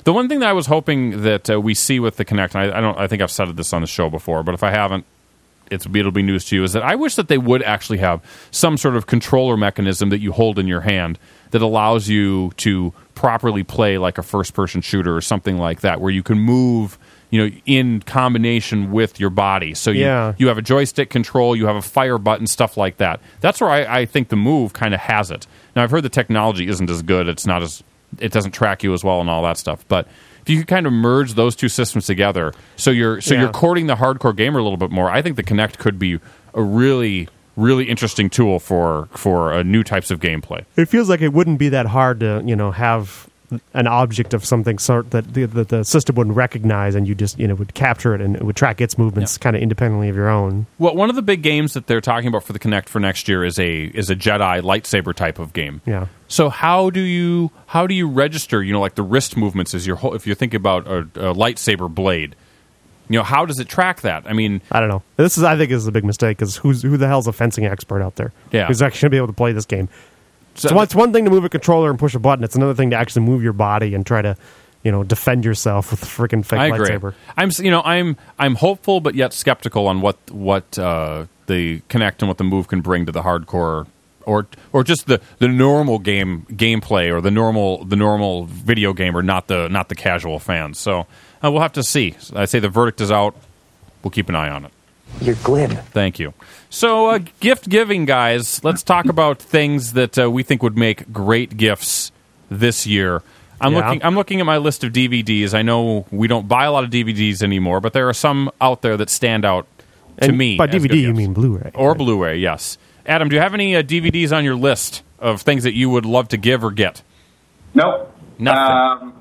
The one thing that I was hoping that uh, we see with the Kinect, and I, I don't, I think I've said this on the show before, but if I haven't, it's it'll be news to you. Is that I wish that they would actually have some sort of controller mechanism that you hold in your hand that allows you to properly play like a first-person shooter or something like that, where you can move, you know, in combination with your body. So you Yeah. you have a joystick control, you have a fire button, stuff like that. That's where I, I think the Move kind of has it. Now I've heard the technology isn't as good. It's not as it doesn't track you as well and all that stuff. But if you could kind of merge those two systems together, so you're so Yeah. you're courting the hardcore gamer a little bit more, I think the Kinect could be a really, really interesting tool for for uh, new types of gameplay. It feels like it wouldn't be that hard to, you know, have an object of something sort that the, the, the system wouldn't recognize, and you just, you know, would capture it and it would track its movements kind of independently of your own. Well, one of the big games that they're talking about for the Kinect for next year is a is a Jedi lightsaber type of game. Yeah. So how do you how do you register? You know, like the wrist movements as your whole, if you're thinking about a, a lightsaber blade. You know, how does it track that? I mean, I don't know. This is, I think, this is a big mistake because who's who the hell's a fencing expert out there? Yeah. Who's actually going to be able to play this game? so So it's one thing to move a controller and push a button. It's another thing to actually move your body and try to, you know, defend yourself with a freaking fake I agree. lightsaber. I'm s- you know I'm I'm hopeful but yet skeptical on what what uh, the Kinect and what the Move can bring to the hardcore or or just the, the normal game gameplay or the normal the normal video gamer, not the not the casual fans. So uh, we'll have to see. I say the verdict is out. We'll keep an eye on it. You're glib. Thank you. So, uh, gift giving, guys. Let's talk about things that uh, we think would make great gifts this year. I'm Yeah. looking. I'm looking at my list of D V Ds. I know we don't buy a lot of D V Ds anymore, but there are some out there that stand out to And me. by as D V D, good you gifts. mean Blu-ray. or Blu-ray? Yes. Adam, do you have any uh, D V Ds on your list of things that you would love to give or get? Nope. Nothing. Um,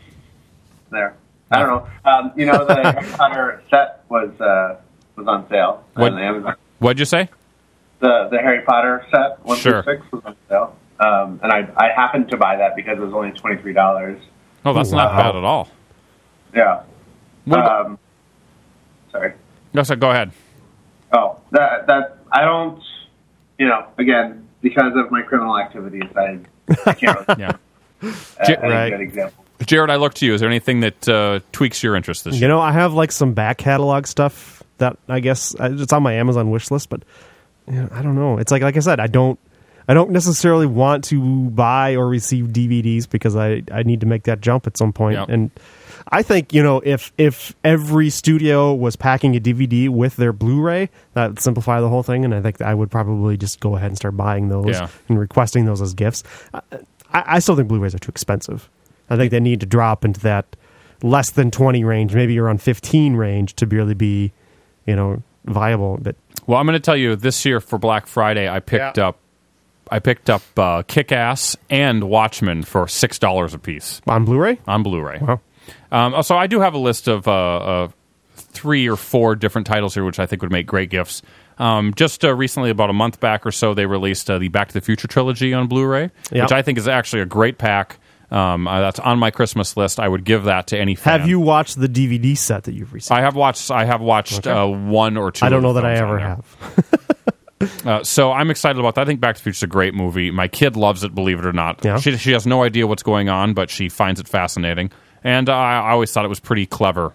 there. I don't know. Um, you know, the Harry Potter set was uh, was on sale What- on Amazon. What'd you say? The the Harry Potter set one Sure. through six was on sale, um, and I I happened to buy that because it was only twenty three dollars. Oh, that's Oh, not wow. bad at all. Yeah. What about, Um, sorry. no, so go ahead. Oh, that that I don't. You know, again, because of my criminal activities, I, I can't really. Yeah. uh, J- any right. good example. Jared, I look to you. Is there anything that uh, tweaks your interest this You year? know, I have like some back catalog stuff that I guess uh, it's on my Amazon wish list, but you know, I don't know. It's like like I said, I don't I don't necessarily want to buy or receive D V Ds because I, I need to make that jump at some point. Yep. And I think, you know, if if every studio was packing a D V D with their Blu-ray, that would simplify the whole thing. And I think I would probably just go ahead and start buying those Yeah. and requesting those as gifts. I, I I still think Blu-rays are too expensive. I think they need to drop into that less than twenty range, maybe around fifteen range to really be, you know, viable. But Well, I'm going to tell you this year for Black Friday, I picked Yeah. up, I picked up uh, Kick-Ass and Watchmen for six dollars a piece on Blu-ray, on Blu-ray. wow. Um, so I do have a list of uh, uh, three or four different titles here, which I think would make great gifts. Um, just uh, recently, about a month back or so, they released uh, the Back to the Future trilogy on Blu-ray, Yeah. which I think is actually a great pack. Um, uh, that's on my Christmas list. I would give that to any fan. Have you watched the D V D set that you've received? I have watched. I have watched uh, one or two. I don't know of the that I films on ever there. have. Uh, so I'm excited about that. I think Back to the Future is a great movie. My kid loves it, believe it or not. Yeah. She she has no idea what's going on, but she finds it fascinating. And uh, I always thought it was pretty clever.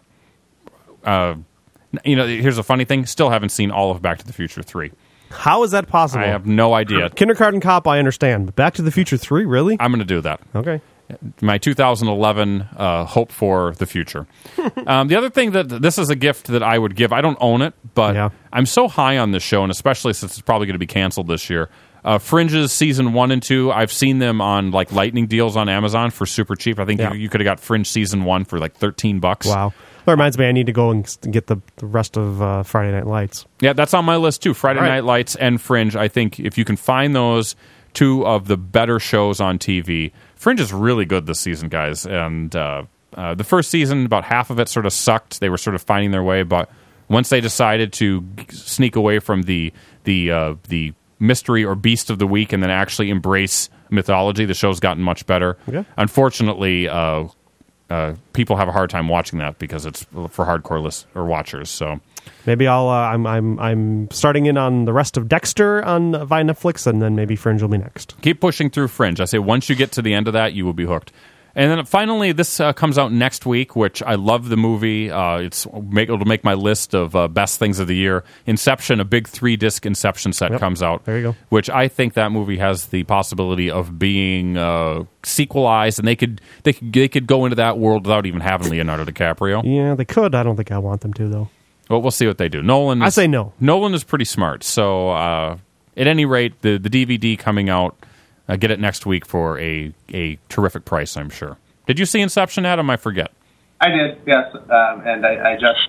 Uh, you know, here's a funny thing. Still haven't seen all of Back to the Future three. How is that possible? I have no idea. Kindergarten Cop, I understand, but Back to the Future three, really? I'm going to do that. Okay. My two thousand eleven uh, hope for the future. um, the other thing that this is a gift that I would give. I don't own it, but Yeah. I'm so high on this show, and especially since it's probably going to be canceled this year. Uh, Fringe's season one and two. I've seen them on like lightning deals on Amazon for super cheap. I think Yeah. you, you could have got Fringe season one for like thirteen bucks. Wow. That reminds me, I need to go and s- get the, the rest of uh, Friday Night Lights. Yeah, that's on my list too. Friday All right. Night Lights and Fringe. I think if you can find those two of the better shows on T V, Fringe is really good this season, guys. And uh, uh, the first season, about half of it sort of sucked. They were sort of finding their way, but once they decided to g- sneak away from the the uh, the mystery or beast of the week and then actually embrace mythology, the show's gotten much better. Okay. Unfortunately, uh, uh, people have a hard time watching that because it's for hardcore list or watchers. So. Maybe I'll. Uh, I'm. I'm. I'm starting in on the rest of Dexter on uh, via Netflix, and then maybe Fringe will be next. Keep pushing through Fringe. I say once you get to the end of that, you will be hooked. And then finally, this uh, comes out next week, which I love the movie. Uh, it's make, it'll make my list of uh, best things of the year. Inception, a big three-disc Inception set Yep. comes out. There you go. Which I think that movie has the possibility of being uh, sequelized, and they could they could they could go into that world without even having Leonardo DiCaprio. Yeah, they could. I don't think I want them to, though. Well, we'll see what they do. Nolan, is, I say no. Nolan is pretty smart. So, uh, at any rate, the the D V D coming out, uh, get it next week for a a terrific price, I'm sure. Did you see Inception, Adam? I forget. I did, yes, um, and I, I just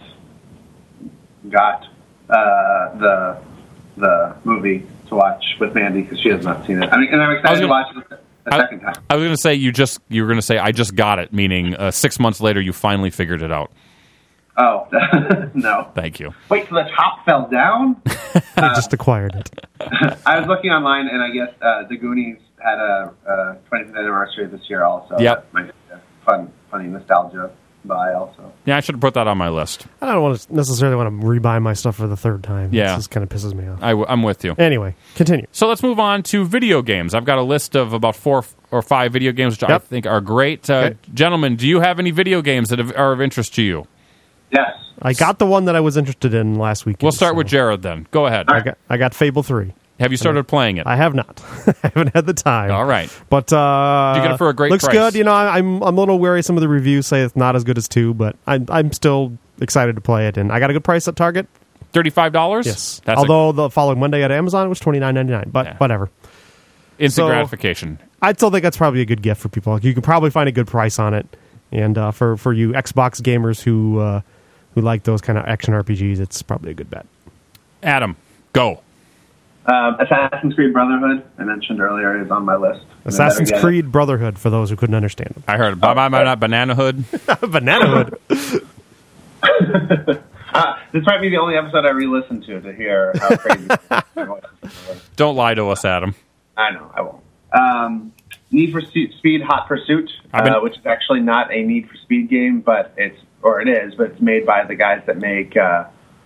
got uh, the the movie to watch with Mandy because she has not seen it. I mean, and I'm excited gonna, to watch it a I, second time. I was going to say you just you were going to say I just got it, meaning uh, six months later you finally figured it out. Oh no! Thank you. Wait, so the top fell down? I just acquired it. I was looking online, and I guess uh, the Goonies had a, a twentieth anniversary this year also. Yep. That might be a fun, funny nostalgia buy also. Yeah, I should have put that on my list. I don't want to necessarily want to rebuy my stuff for the third time. Yeah. This just kind of pisses me off. I, I'm with you. Anyway, continue. So let's move on to video games. I've got a list of about four or five video games which I Yep. think are great. Uh, Okay. Gentlemen, do you have any video games that have, are of interest to you? Yes. I got the one that I was interested in last week. We'll start with Jared then. Go ahead. I got, I got Fable three. Have you started playing it? I have not. I haven't had the time. All right. But uh, You get it for a great looks price. good. You know, I- I'm I'm a little wary. Some of the reviews say it's not as good as two, but I'm I'm still excited to play it, and I got a good price at Target. thirty-five dollars? Yes. That's Although the following Monday at Amazon it was twenty-nine ninety-nine, but Yeah. whatever. a instant so- gratification. I still think that's probably a good gift for people. You can probably find a good price on it, and uh, for for you Xbox gamers who uh, who like those kind of action R P Gs, it's probably a good bet. Adam, go. Um, Assassin's Creed Brotherhood, I mentioned earlier, is on my list. And I Assassin's better get it. Creed Brotherhood, for those who couldn't understand it. I heard it. Bye bye bye Banana Hood. Banana Hood. Uh, this might be the only episode I re-listened to to hear how crazy my voice is. Don't lie to us, Adam. I know, I won't. Um, Need for Speed Hot Pursuit, I've been- uh, which is actually not a Need for Speed game, but it's, or it is, but it's made by the guys that make, uh,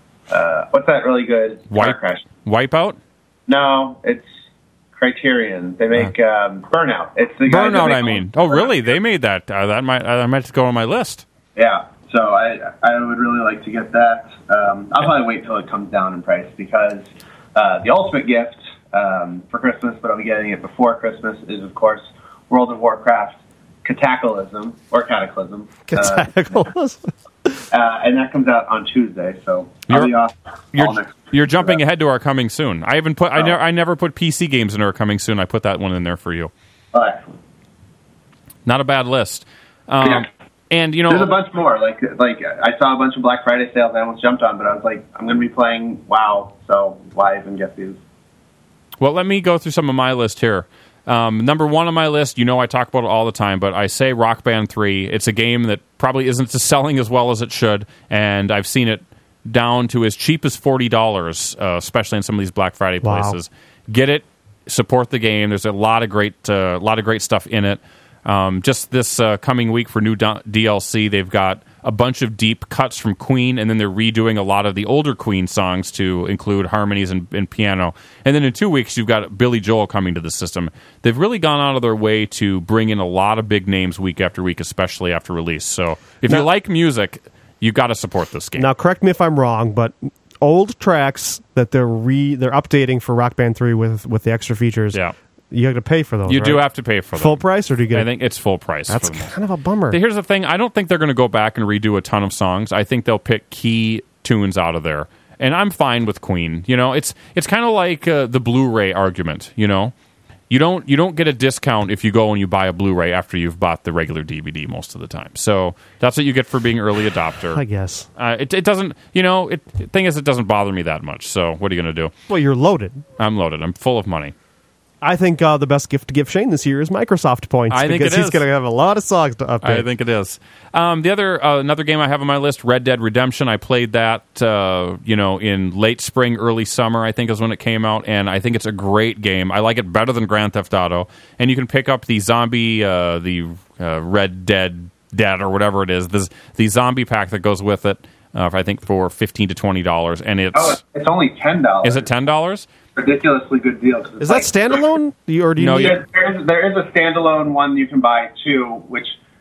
uh, what's that really good car Wipe, crash? Wipeout? No, it's Criterion. They make um, Burnout. It's the guys that Burnout, make I all- mean. Oh, really? They made that. Uh, that might I might go on my list. Yeah, so I I would really like to get that. Um, I'll probably wait till it comes down in price because uh, the ultimate gift um, for Christmas, but I'll be getting it before Christmas, is of course World of Warcraft Cataclysm or Cataclysm, uh, Cataclysm. uh, and that comes out on Tuesday. So I'll You're- be off You're, all next. you're jumping ahead to our coming soon. I haven't put. I, Oh. never. I never put P C games in our coming soon. I put that one in there for you. Oh, excellent. Not a bad list. Um, Yeah. And you know, There's a bunch more. Like like I saw a bunch of Black Friday sales. I almost jumped on, but I was like, I'm going to be playing WoW, so why even get these? well, let me go through some of my list here. Um, number one on my list, you know I talk about it all the time, but I say Rock Band three. It's a game that probably isn't selling as well as it should, and I've seen it down to as cheap as forty dollars, uh, especially in some of these Black Friday Wow. places. Get it, support the game. There's a lot of great, uh, lot of great stuff in it. Um, just this uh, coming week for new D L C, they've got a bunch of deep cuts from Queen, and then they're redoing a lot of the older Queen songs to include harmonies and, and piano. And then in two weeks, you've got Billy Joel coming to the system. They've really gone out of their way to bring in a lot of big names week after week, especially after release. So if Now- you like music, you got to support this game. Now, correct me if I'm wrong, but old tracks that they're re they're updating for Rock Band three with with the extra features. Yeah. You have to pay for those. you do right? have to pay for them. full price, or do you get? I think it's full price. that's for them. kind of a bummer. Here's the thing. I don't think they're going to go back and redo a ton of songs. I think they'll pick key tunes out of there. And I'm fine with Queen. You know, it's it's kind of like uh, the Blu-ray argument, you know. You don't you don't get a discount if you go and you buy a Blu-ray after you've bought the regular D V D most of the time. So that's what you get for being early adopter. I guess. Uh, it, it doesn't, you know, it, the thing is, it doesn't bother me that much. So what are you going to do? Well, you're loaded. I'm loaded. I'm full of money. I think uh, the best gift to give Shane this year is Microsoft points. I think because it he's is. going to have a lot of songs to update. I think it is. Um, the other uh, another game I have on my list, Red Dead Redemption. I played that, uh, you know, in late spring, early summer. I think is when it came out, and I think it's a great game. I like it better than Grand Theft Auto. And you can pick up the zombie, uh, the uh, Red Dead Dead or whatever it is, the the zombie pack that goes with it. Uh, I think for fifteen to twenty dollars, and it's Oh, it's only ten dollars. is it ten dollars? Ridiculously good deal. 'cause it's Is that like- standalone? Do you, or do you No, need you- There, there, is, there is a standalone one you can buy too, which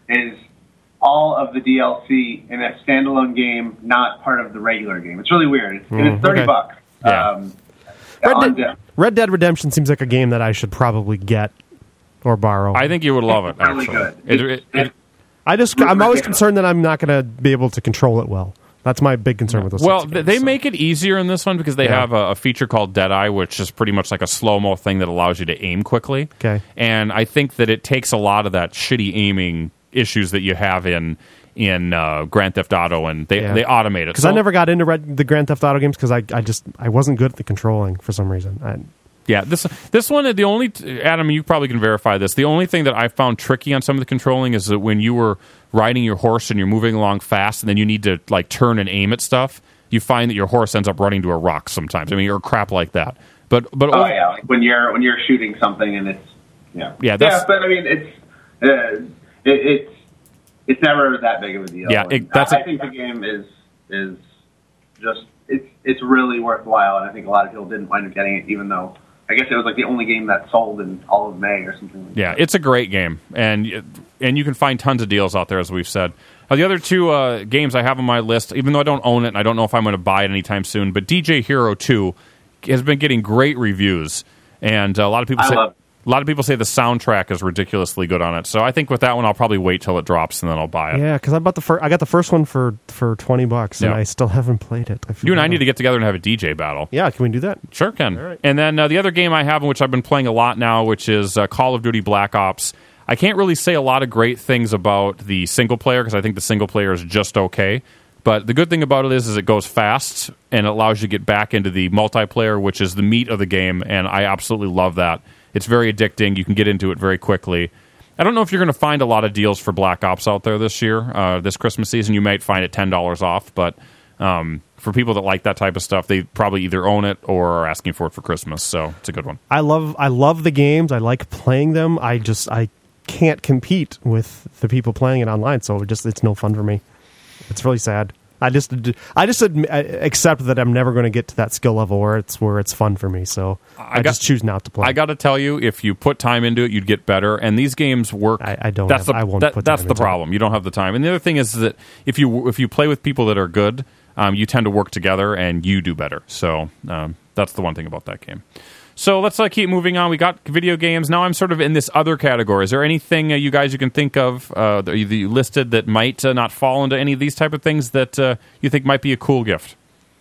is all of the D L C in a standalone game, not part of the regular game. It's really weird. It's, and it's thirty okay. bucks. Yeah. Um, Red, on Dead, disc. Red Dead Redemption seems like a game that I should probably get or borrow. I think you would love it. It's really Actually, good. It- it- it- I just I'm always concerned that I'm not going to be able to control it well. That's my big concern with those. well, sorts of th- games, they so. make it easier in this one because they Yeah. have a, a feature called Deadeye, which is pretty much like a slow mo thing that allows you to aim quickly. Okay. And I think that it takes a lot of that shitty aiming issues that you have in in uh, Grand Theft Auto, and they Yeah. they automate it. Because So- I never got into Red, the Grand Theft Auto games because I, I just I wasn't good at the controlling for some reason. I, Yeah, this this one, the only Adam, you probably can verify this. The only thing that I found tricky on some of the controlling is that when you were riding your horse and you're moving along fast, and then you need to like turn and aim at stuff, you find that your horse ends up running to a rock sometimes. I mean, or crap like that. But but Oh yeah, like when you're when you're shooting something and it's yeah Yeah, that's- yeah. But I mean, it's uh, it, it's it's never that big of a deal. Yeah, it- And that's I, a- I think the game is is just it's it's really worthwhile, and I think a lot of people didn't wind up getting it, even though I guess it was like the only game that sold in all of May or something. Like Yeah, that. it's a great game, and and you can find tons of deals out there, as we've said. Uh, the other two uh, games I have on my list, even though I don't own it and I don't know if I'm going to buy it anytime soon, but D J Hero two has been getting great reviews, and uh, a lot of people I say love it. a lot of people say the soundtrack is ridiculously good on it. So I think with that one, I'll probably wait till it drops and then I'll buy it. yeah, because I bought the fir- I got the first one for, for twenty bucks, and Yeah. I still haven't played it. I feel You and I bad. need to get together and have a D J battle. Yeah, can we do that? Sure can. right. And then uh, the other game I have, which I've been playing a lot now, which is uh, Call of Duty Black Ops. I can't really say a lot of great things about the single player because I think the single player is just okay. But the good thing about it is, is it goes fast and it allows you to get back into the multiplayer, which is the meat of the game, and I absolutely love that. It's very addicting. You can get into it very quickly. I don't know if you're going to find a lot of deals for Black Ops out there this year, uh, this Christmas season. You might find it ten dollars off, but um, for people that like that type of stuff, they probably either own it or are asking for it for Christmas, so it's a good one. I love I love the games. I like playing them. I just I can't compete with the people playing it online, so it just it's no fun for me. It's really sad. I just I just admi- I accept that I'm never going to get to that skill level where it's where it's fun for me. So I, I got- just choose not to play. I got to tell you, if you put time into it, you'd get better. And these games work. I- I don't That's have- the, I won't that- put That's time the into it. problem. You don't have the time. And the other thing is that if you if you play with people that are good, um, you tend to work together and you do better. So um, that's the one thing about that game. So let's uh, keep moving on. We got video games. Now I'm sort of in this other category. Is there anything uh, you guys you can think of uh, that you that you listed that might uh, not fall into any of these type of things that uh, you think might be a cool gift?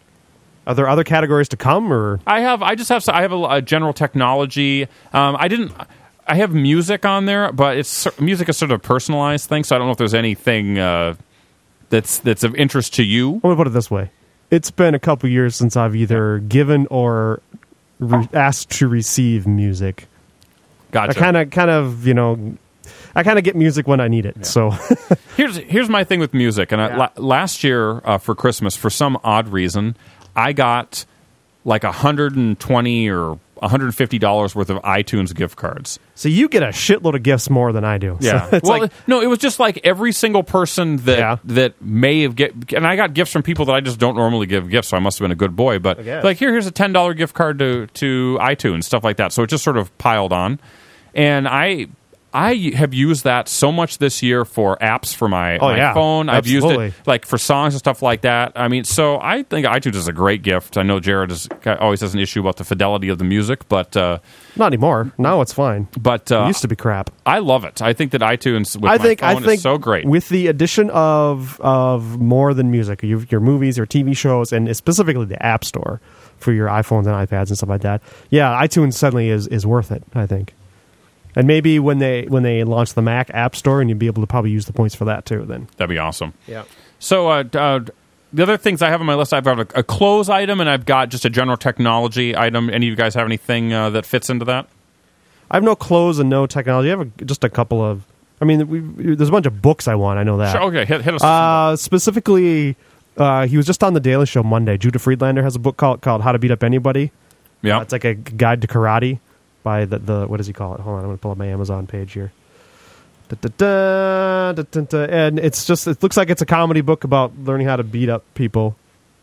Are there other categories to come, or I have. I just have. I have a, a general technology. Um, I didn't. I have music on there, but it's music is sort of a personalized thing. So I don't know if there's anything uh, that's that's of interest to you. let me put it this way: it's been a couple years since I've either given or re- asked to receive music. Gotcha. I kind of, kind of, you know, I kind of get music when I need it. So Here's here's my thing with music. And I, la- last year uh, for Christmas, for some odd reason, I got like a hundred and twenty or one hundred fifty dollars worth of iTunes gift cards. So you get a shitload of gifts more than I do. Yeah. So it's well, like, no, it was just like every single person that Yeah. that may have get, and I got gifts from people that I just don't normally give gifts, so I must have been a good boy. But guess. like here, here's a ten dollar gift card to to iTunes, stuff like that. So it just sort of piled on, and I. I have used that so much this year for apps for my, Oh, my yeah. phone. I've used Absolutely. it like for songs and stuff like that. I mean, so I think iTunes is a great gift. I know Jared is, always has an issue about the fidelity of the music, but uh, not anymore. Now it's fine. but It uh, used to be crap. I love it. I think that iTunes with I my think phone I think is so great. with the addition of of more than music, your, your movies, your T V shows, and specifically the App Store for your iPhones and iPads and stuff like that. Yeah, iTunes suddenly is, is worth it, I think. And maybe when they when they launch the Mac App Store, and you'd be able to probably use the points for that too. Then That'd be awesome. yeah. So uh, uh, the other things I have on my list, I've got a, a clothes item, and I've got just a general technology item. Any of you guys have anything uh, that fits into that? I have no clothes and no technology. I have a, just a couple of. I mean, we, there's a bunch of books I want. I know that. Sure, okay, hit, hit us. Uh, specifically, uh, he was just on the Daily Show Monday. Judah Friedlander has a book called called How to Beat Up Anybody. yeah, Uh, it's like a guide to karate by the, the what does he call it? Hold on, I'm going to pull up my Amazon page here. Da, da, da, da, da, da. And it's just it looks like it's a comedy book about learning how to beat up people.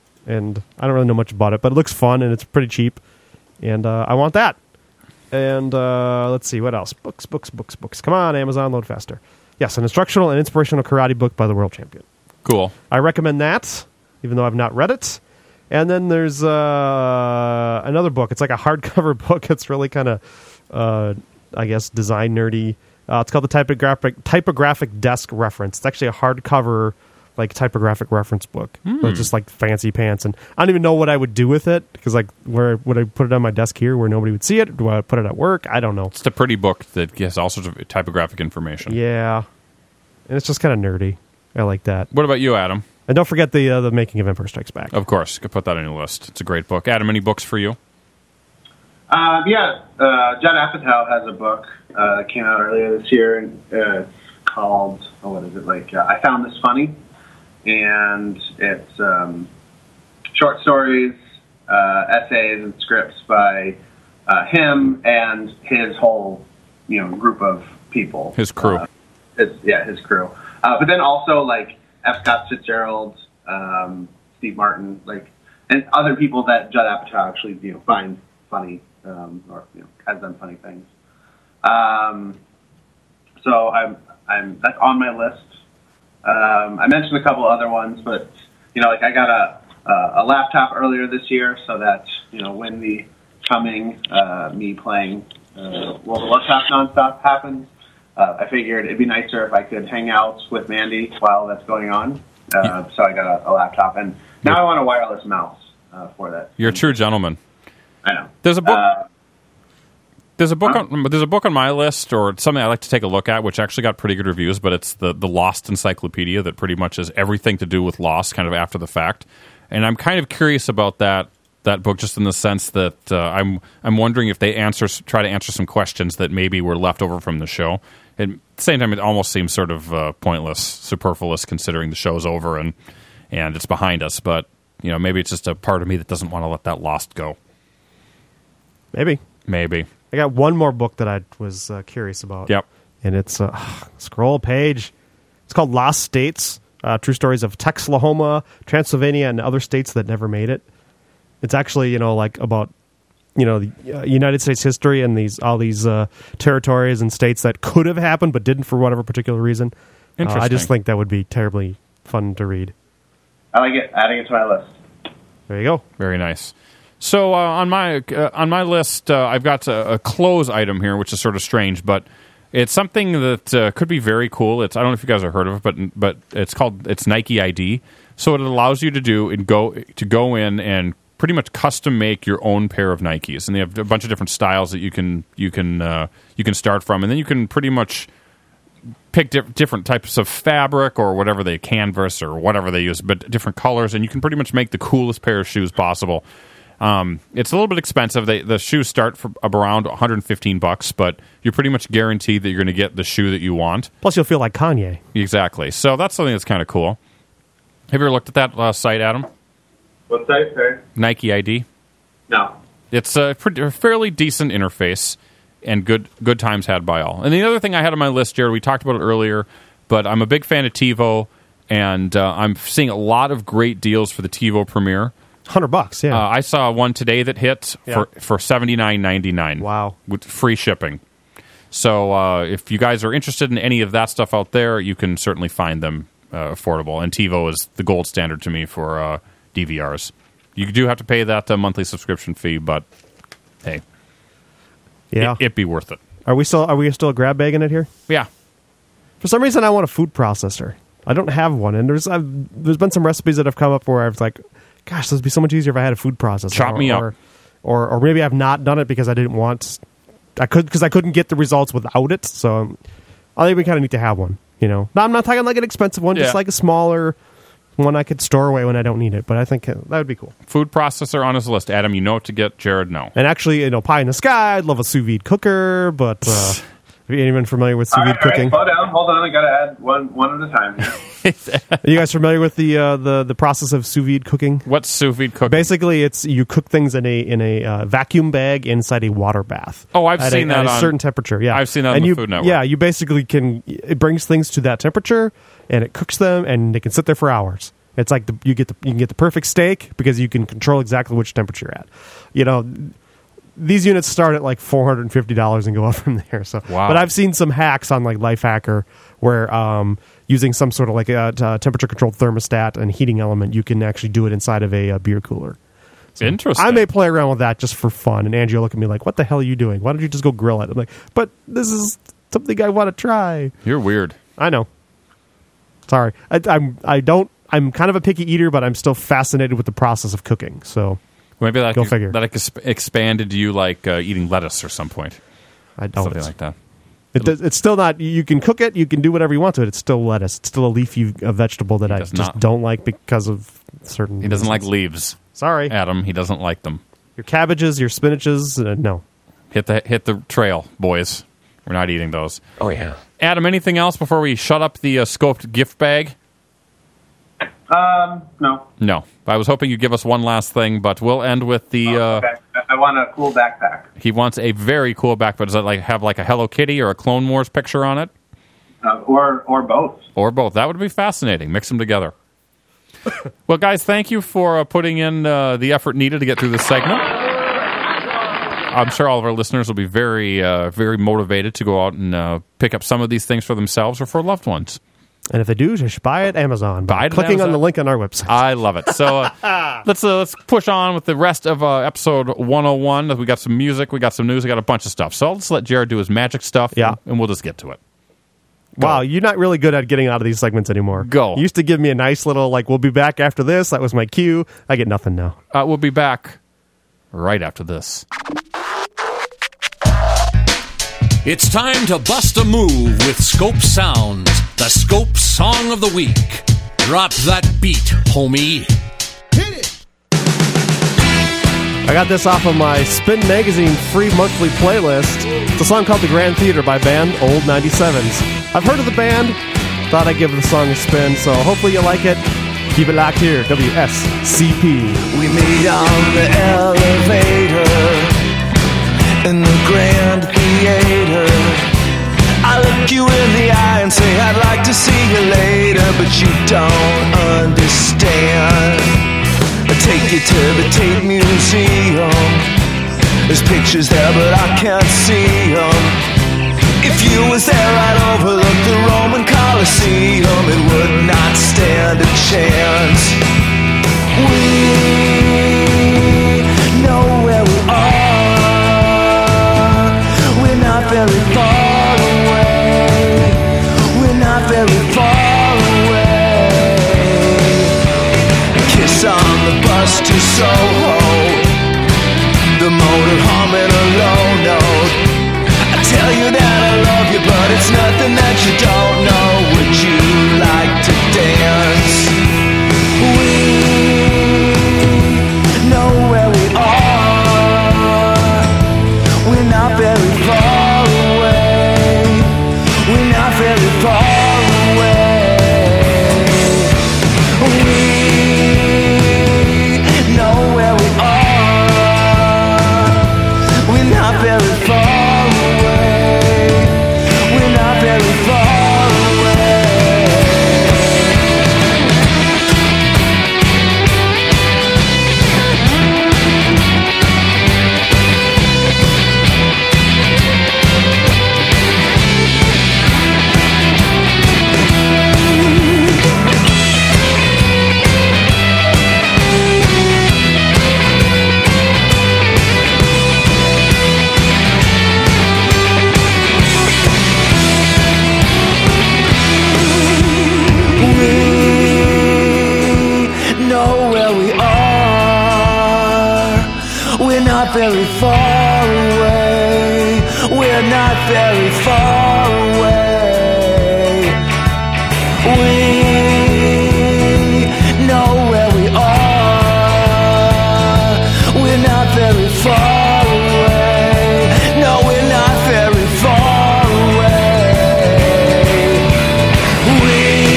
And I don't really know much about it, but it looks fun and it's pretty cheap. And uh, I want that. And uh, let's see what else. Books, books, books, books. Come on, Amazon, load faster. Yes, an instructional and inspirational karate book by the world champion. Cool. I recommend that, even though I've not read it. And then there's uh, another book. It's like a hardcover book. It's really kind of, uh, I guess, design nerdy. Uh, it's called the Typographic Typographic Desk Reference. It's actually a hardcover, like typographic reference book. Mm. It's just like fancy pants, and I don't even know what I would do with it because, like, where would I put it on my desk here where nobody would see it? Do I put it at work? I don't know. It's a pretty book that gives all sorts of typographic information. Yeah, and it's just kind of nerdy. I like that. What about you, Adam? And don't forget the uh, the Making of Empire Strikes Back. Of course, you could put that on your list. It's a great book. Adam, any books for you? Um, yeah, uh, Judd Apatow has a book uh, that came out earlier this year, and uh, it's called, oh, what is it, like, uh, I Found This Funny, and it's um, short stories, uh, essays, and scripts by uh, him and his whole, you know, group of people. His crew. Uh, his, yeah, his crew. Uh, but then also, like, F. Scott Fitzgerald, um, Steve Martin, like, and other people that Judd Apatow actually, you know, finds funny, um, or, you know, has done funny things. Um, so I'm, I'm, that's on my list. Um, I mentioned a couple other ones, but, you know, like, I got a, a, a laptop earlier this year so that, you know, when the coming, uh, me playing, uh, World of Warcraft nonstop happens, Uh, I figured it'd be nicer if I could hang out with Mandy while that's going on. Uh, so I got a, a laptop, and now I want a wireless mouse uh, for that. You're a true gentleman. I know. There's a book. Uh, there's a book. huh? On, there's a book on my list, or something I like to take a look at, which actually got pretty good reviews. But it's the the Lost Encyclopedia that pretty much is everything to do with Lost, kind of after the fact. And I'm kind of curious about that that book, just in the sense that uh, I'm I'm wondering if they answer try to answer some questions that maybe were left over from the show. And at the same time, it almost seems sort of uh, pointless, superfluous, considering the show's over and and it's behind us. But, you know, maybe it's just a part of me that doesn't want to let that Lost go. Maybe. Maybe. I got one more book that I was uh, curious about. Yep. And it's uh, scroll page. It's called Lost States, uh, True Stories of Texlahoma, Transylvania, and other states that never made it. It's actually, you know, like about, you know, the uh, United States history and these all these uh, territories and states that could have happened but didn't for whatever particular reason. Uh, Interesting. I just think that would be terribly fun to read. I like it. Adding it to my list. There you go. Very nice. So uh, on my uh, on my list, uh, I've got a, a clothes item here, which is sort of strange, but it's something that uh, could be very cool. It's I don't know if you guys have heard of it, but but it's called it's Nike I D. So what it allows you to do and go to go in and pretty much custom make your own pair of Nikes, and they have a bunch of different styles that you can you can uh, you can start from, and then you can pretty much pick di- different types of fabric or whatever they canvas or whatever they use, but different colors, and you can pretty much make the coolest pair of shoes possible. Um, it's a little bit expensive. They, the shoes start for around one hundred fifteen bucks, but you're pretty much guaranteed that you're going to get the shoe that you want. Plus, you'll feel like Kanye. Exactly. So that's something that's kind of cool. Have you ever looked at that uh, site, Adam? What site, sorry? Nike I D. No. It's a, pretty, a fairly decent interface and good good times had by all. And the other thing I had on my list, Jared, we talked about it earlier, but I'm a big fan of TiVo, and uh, I'm seeing a lot of great deals for the TiVo Premiere. Hundred bucks, yeah. Uh, I saw one today that hit Yeah. for for seventy-nine ninety-nine. Wow, with free shipping. So uh, if you guys are interested in any of that stuff out there, you can certainly find them uh, affordable. And TiVo is the gold standard to me for uh, D V Rs. You do have to pay that uh, monthly subscription fee, but hey, yeah, it, it'd be worth it. Are we still are we still grab bagging it here? Yeah. For some reason, I want a food processor. I don't have one, and there's I've, there's been some recipes that have come up where I was like, "Gosh, this would be so much easier if I had a food processor." Chop or, me up. Or, or, or maybe I've not done it because I didn't want. I could because I couldn't get the results without it. So I think we kind of need to have one. You know, no, I'm not talking like an expensive one, Yeah. just like a smaller one I could store away when I don't need it. But I think that would be cool. Food processor on his list. Adam, you know what to get. Jared, no. And actually, you know, pie in the sky. I'd love a sous vide cooker, but uh, have you anyone familiar with sous All vide right, all right, cooking? slow down. Hold on. I got to add one one at a time here. Are you guys familiar with the uh, the the process of sous vide cooking? What's sous vide cooking? Basically, it's you cook things in a in a uh, vacuum bag inside a water bath. Oh, I've at seen a, that at a on- certain temperature. Yeah, I've seen that on and the you, Food Network. Yeah, you basically can. It brings things to that temperature, and it cooks them, and they can sit there for hours. It's like the, you get the you can get the perfect steak because you can control exactly which temperature you're at. You know, these units start at like four hundred fifty dollars and go up from there. So, Wow. But I've seen some hacks on like Lifehacker where um, using some sort of like a, a temperature controlled thermostat and heating element, you can actually do it inside of a, a beer cooler. So Interesting. I may play around with that just for fun. And Angie will look at me like, what the hell are you doing? Why don't you just go grill it? I'm like, but this is something I want to try. You're weird. I know. Sorry. I, I'm, I don't, I'm kind of a picky eater, but I'm still fascinated with the process of cooking. So Maybe that Go could, figure. that exp- expanded you like uh, eating lettuce or some point. I don't. Something like that. It does, it's still not. You can cook it. You can do whatever you want to it. It's still lettuce. It's still a leafy a vegetable that I does just not. don't like because of certain. He doesn't like reasons. leaves. Sorry, Adam, he doesn't like them. your cabbages, your spinaches. Uh, no, Hit the hit the trail, boys. We're not eating those. Oh, yeah. Adam, anything else before we shut up the uh, scoped gift bag? Um, no. No. I was hoping you'd give us one last thing, but we'll end with the. Oh, Uh, okay. I- I want a cool backpack. he wants a very cool backpack. Does it like have like a Hello Kitty or a Clone Wars picture on it, Uh, or or both. or both? That would be fascinating. Mix them together. Well, guys, thank you for uh, putting in uh, the effort needed to get through this segment. I'm sure all of our listeners will be very, uh, very motivated to go out and uh, pick up some of these things for themselves or for loved ones. and if they do, just buy it at Amazon. By Buy it at clicking on Amazon. the link on our website. I love it. So uh, let's uh, let's push on with the rest of uh, episode one oh one. We got some music, we got some news, we got a bunch of stuff. So let's let Jared do his magic stuff, Yeah. and, and we'll just get to it. Wow, you're not really good at getting out of these segments anymore. Go. You used to give me a nice little like, we'll be back after this. That was my cue. I get nothing now. Uh, we'll be back right after this. It's time to bust a move with Scope Sounds, the Scope Song of the Week. Drop that beat, homie. I got this off of my Spin Magazine free monthly playlist. It's a song called The Grand Theater by band Old ninety-sevens. I've heard of the band, thought I'd give the song a spin, so hopefully you like it. Keep it locked here, W S C P. We meet on the elevator in the Grand Theater. I look you in the eye and say I'd like to see you later, but you don't understand. I take you to the Tate Museum. There's pictures there, but I can't see them. If you was there, I'd overlook the Roman Colosseum. It would not stand a chance. We know where we are. We're not very far away. We're not very far away. Kiss on the bus to Soho. The motor humming a low note. I tell you that I love you, but it's nothing that you don't know. Would you like to dance? We know where we are. We're not very far away. We're not very far away. We know where we are. We're not very far. Very far away. We're not very far away. We know where we are. We're not very far away. No, we're not very far away. We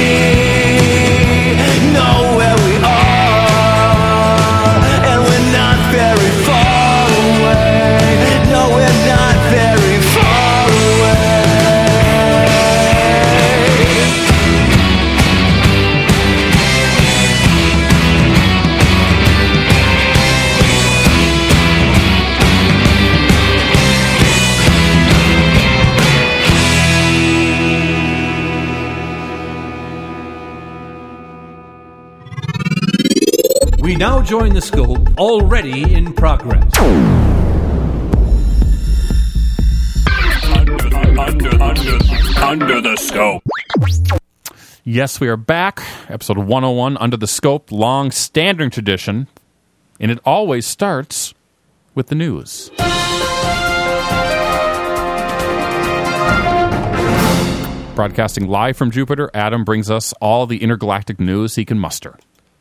know where we are, and we're not very far. No, we're not very far away. Now join the scope already in progress. Under the, under, under, under the scope. Yes, we are back. Episode one oh one, Under the Scope, long standing tradition. And it always starts with the news. Broadcasting live from Jupiter, Adam brings us all the intergalactic news he can muster.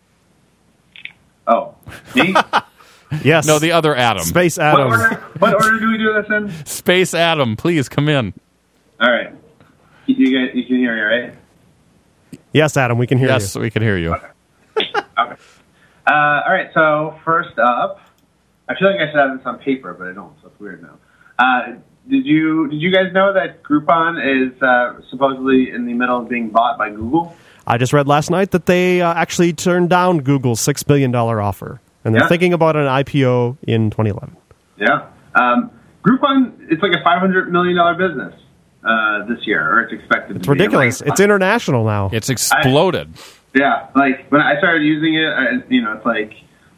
Oh, me? Yes. No, the other Adam. Space What Adam. order, what order do we do this in? Space Adam, please come in. All right. You, you, guys, you can hear me, right? Yes, Adam, we can hear Yes, you. we can hear you. Okay. Uh, all right, so first up, I feel like I should have this on paper, but I don't, so it's weird now. Uh, did you did you guys know that Groupon is uh, supposedly in the middle of being bought by Google? I just read last night that they uh, actually turned down Google's six billion dollars offer, and they're Yeah. thinking about an I P O in twenty eleven. Yeah. Um, Groupon, it's like a five hundred million dollars business uh, this year, or it's expected It's to be. ridiculous. Like, It's international now. It's exploded. Yeah, like when I started using it, I, you know, it's like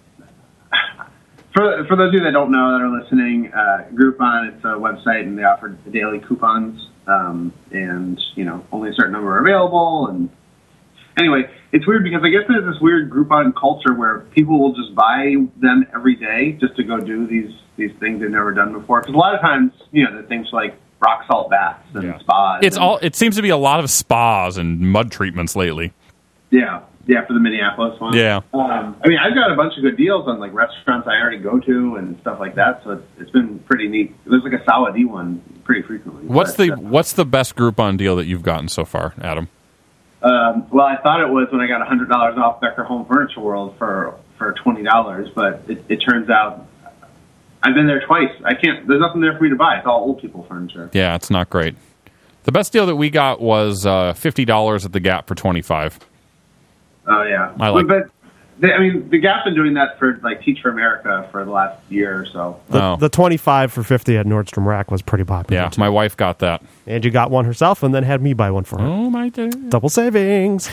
for for those of you that don't know that are listening, uh, Groupon, it's a website and they offer daily coupons, um, and you know, only a certain number are available. And anyway, it's weird because I guess there's this weird Groupon culture where people will just buy them every day just to go do these these things they've never done before. Because a lot of times, you know, the things like rock salt baths and Yeah. spas. It's and, all. It seems to be a lot of spas and mud treatments lately. Yeah, yeah, for the Minneapolis one. Yeah. Um, I mean, I've got a bunch of good deals on like restaurants I already go to and stuff like that, so it's, it's been pretty neat. There's like a Saudi one pretty frequently. What's but, the uh, What's the best Groupon deal that you've gotten so far, Adam? Um, well, I thought it was when I got one hundred dollars off Becker Home Furniture World for for twenty dollars, but it, it turns out I've been there twice. I can't. There's nothing there for me to buy. It's all old people furniture. Yeah, it's not great. The best deal that we got was uh, fifty dollars at the Gap for twenty-five. Oh yeah, I like- But they, I mean, the Gap's been doing that for like Teach for America for the last year or so. The, Oh. the twenty-five for fifty at Nordstrom Rack was pretty popular. Yeah, too. my wife got that. And you got one herself and then had me buy one for her. Oh my god! Double savings.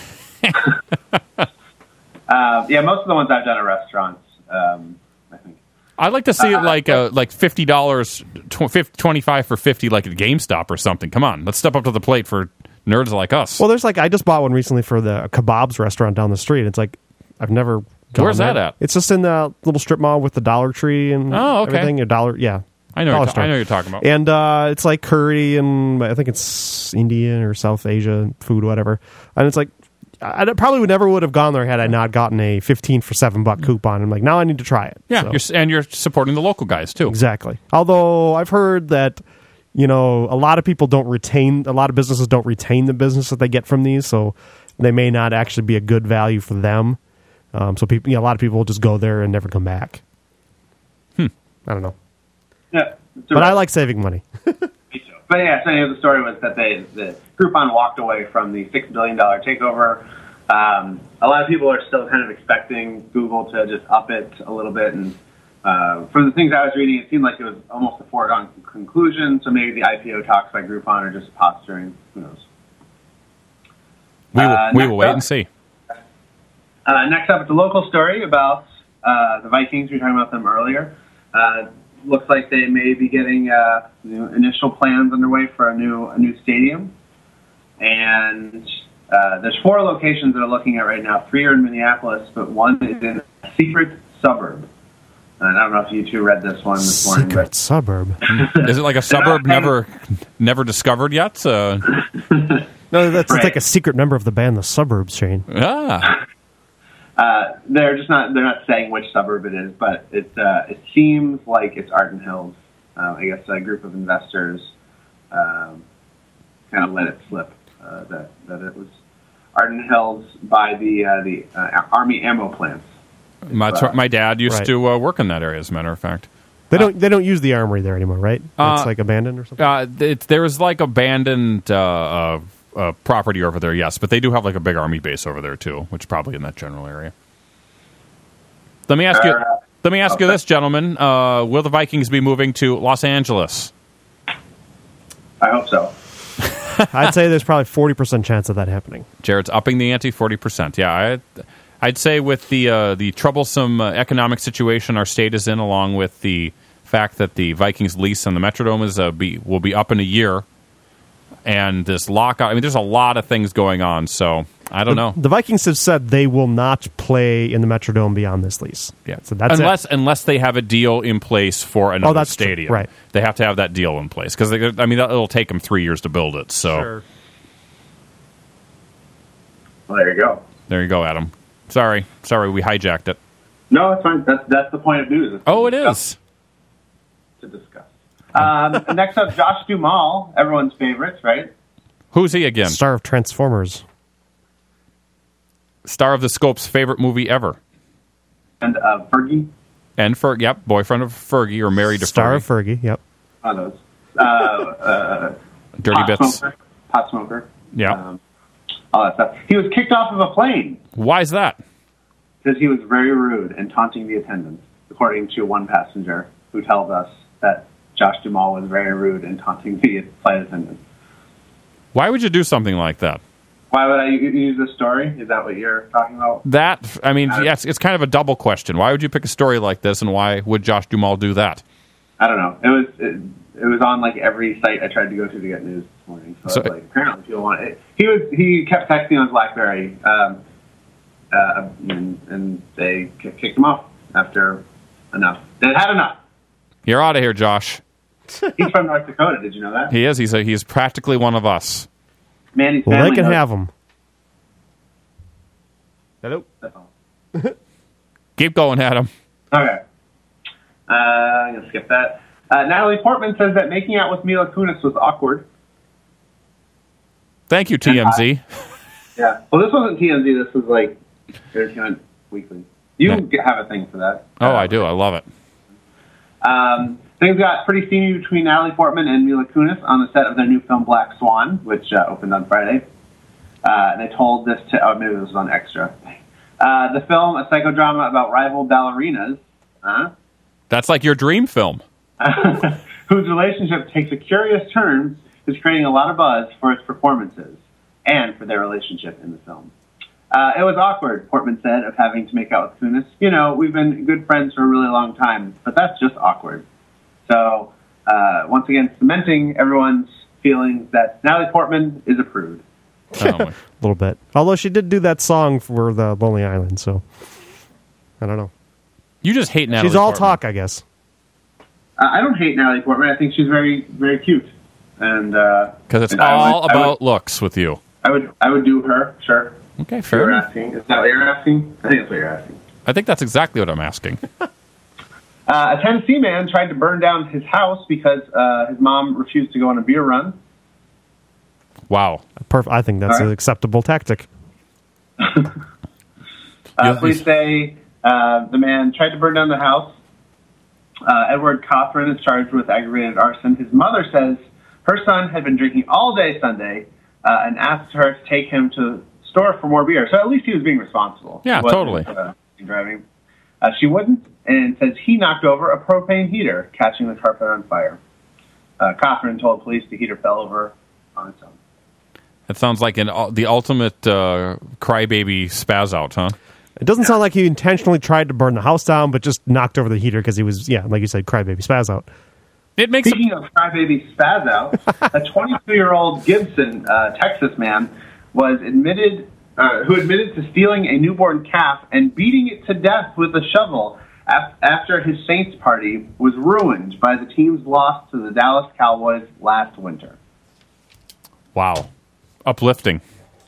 Uh, yeah, most of the ones I've done at restaurants, um, I think. I'd like to see it like uh, like fifty dollars, twenty-five for fifty, like at GameStop or something. Come on, let's step up to the plate for nerds like us. Well, there's like, I just bought one recently for the kebabs restaurant down the street. It's like, I've never gone Where's there. that at? It's just in the little strip mall with the Dollar Tree and Oh, okay. everything. A dollar, yeah. I know, Dollar you're ta- store. I know you're talking about. And uh, it's like curry and I think it's Indian or South Asia food, whatever. And it's like, I I probably would never would have gone there had I not gotten a fifteen for seven buck coupon. I'm like, now I need to try it. Yeah, So- you're, s- and you're supporting the local guys too. Exactly. Although I've heard that, you know, a lot of people don't retain, a lot of businesses don't retain the business that they get from these, so they may not actually be a good value for them. Um, so people, you know, a lot of people will just go there and never come back. Hmm. I don't know. Yeah, But I like saving money. But yeah, so anyway, the story was that they, the Groupon walked away from the six billion dollars takeover. Um, a lot of people are still kind of expecting Google to just up it a little bit. And uh, from the things I was reading, it seemed like it was almost a foregone conclusion. So maybe the I P O talks by Groupon are just posturing. Who knows? We will, Uh, we next will wait up- and see. Uh, next up, it's a local story about uh, the Vikings. We were talking about them earlier. Uh, looks like they may be getting uh, you know, initial plans underway for a new a new stadium. And uh, there's four locations that are looking at right now. Three are in Minneapolis, but one is in a secret suburb. And I don't know if you two read this one this morning. Secret But suburb. Is it like a suburb never never discovered yet? Uh, No, that's Right. like a secret member of the band, The Suburbs, Shane. ah, Uh, they're just not. They're not saying which suburb it is, but it uh, it seems like it's Arden Hills. Uh, I guess a group of investors um, kind of let it slip uh, that that it was Arden Hills by the uh, the uh, Army ammo plants. my uh, my dad used Right. to uh, work in that area. As a matter of fact, They don't. They don't use the armory there anymore, right? Uh, it's like abandoned or something. uh, it, there was like abandoned uh, uh, uh, property over there, yes, but they do have like a big army base over there too, which is probably in that general area. Let me ask you. Uh, Let me ask you okay. this, gentlemen: uh, will the Vikings be moving to Los Angeles? I hope so. I'd say there's probably forty percent chance of that happening. Jared's upping the ante forty percent. Yeah, I, I'd say with the uh, the troublesome uh, economic situation our state is in, along with the fact that the Vikings lease on the Metrodome is uh, be will be up in a year, and this lockout. I mean, there's a lot of things going on. So I don't know. The Vikings have said they will not play in the Metrodome beyond this lease. Yeah, so that's unless it. unless they have a deal in place for another oh, that's stadium. True. Right. They have to have that deal in place because I mean it'll take them three years to build it. So Sure. Well, there you go. There you go, Adam. Sorry, sorry, we hijacked it. No, it's fine. That's that's the point of news. It's Oh, it discuss- is. to discuss. Um, next up, Josh Duhamel, everyone's favorites, right? Who's he again? Star of Transformers. Star of the Scope's favorite movie ever. And uh, Fergie. And Fer, yep, boyfriend of Fergie or married to Star Fergie. of Fergie, yep. Oh, those. Uh, uh, Dirty pot Bits. Smoker, pot smoker. Yeah. Um, all that stuff. He was kicked off of a plane Why is that? because he was very rude and taunting the attendants, according to one passenger who tells us that Josh Duhamel was very rude and taunting the flight attendants. Why would you do something like that? Why would I u- use this story? Is that what you're talking about? That, I mean, yes, it's kind of a double question. Why would you pick a story like this, and why would Josh Duhamel do that? I don't know. It was it, it was on like every site I tried to go to to get news this morning. So, So- I was like, apparently people want it. He was he kept texting on his BlackBerry, um, uh, and, and they ki- kicked him off after enough. They had enough. You're out of here, Josh. He's from North Dakota. Did you know that? He is. He's a, he's practically one of us. Manny's Well, family they can knows- have them. Hello. That's all. Keep going, Adam. Okay. Uh, I'm gonna skip that. Uh, Natalie Portman says that making out with Mila Kunis was awkward. Thank you, T M Z. Yeah. Well, this wasn't T M Z. This was like Entertainment Weekly. You Yeah. have a thing for that. Oh, I do. I love it. Um, things got pretty steamy between Natalie Portman and Mila Kunis on the set of their new film Black Swan, which uh, opened on Friday. Uh, and they told this to, oh, maybe this was on Extra. Uh, the film, a psychodrama about rival ballerinas, huh? That's like your dream film. whose relationship takes a curious turn, is creating a lot of buzz for its performances and for their relationship in the film. Uh, it was awkward, Portman said, of having to make out with Kunis. You know, we've been good friends for a really long time, but that's just awkward. So, uh, once again, cementing everyone's feelings that Natalie Portman is a prude. Oh, my. A little bit. Although she did do that song for the Lonely Island, so I don't know. You just hate Natalie She's all Portman. talk, I guess. Uh, I don't hate Natalie Portman. I think she's very, very cute. And uh, Because it's and I all would- I about would- looks with you. I would, I would do her, sure. Okay, You're fair enough. asking. Is that what you're asking? I think that's what you're asking. I think that's exactly what I'm asking. Uh, a Tennessee man tried to burn down his house because uh, his mom refused to go on a beer run. Wow. Perf- I think that's All right. an acceptable tactic. Uh, Yes. police say uh, the man tried to burn down the house. Uh, Edward Cothran is charged with aggravated arson. His mother says her son had been drinking all day Sunday uh, and asked her to take him to the store for more beer. So at least he was being responsible. Yeah, He wasn't, totally. Uh, driving. Uh, she wouldn't, and says he knocked over a propane heater, catching the carpet on fire. Uh, Cothran told police the heater fell over on its own. That sounds like an the ultimate uh, crybaby spaz out, huh? It doesn't sound like he intentionally tried to burn the house down, but just knocked over the heater because he was, yeah, like you said, crybaby spaz out. It makes it, Speaking of crybaby spaz out, a twenty-two-year-old Gibson, uh, Texas man, was admitted, uh, who admitted to stealing a newborn calf and beating it to death with a shovel af- after his Saints party was ruined by the team's loss to the Dallas Cowboys last winter. wow, uplifting.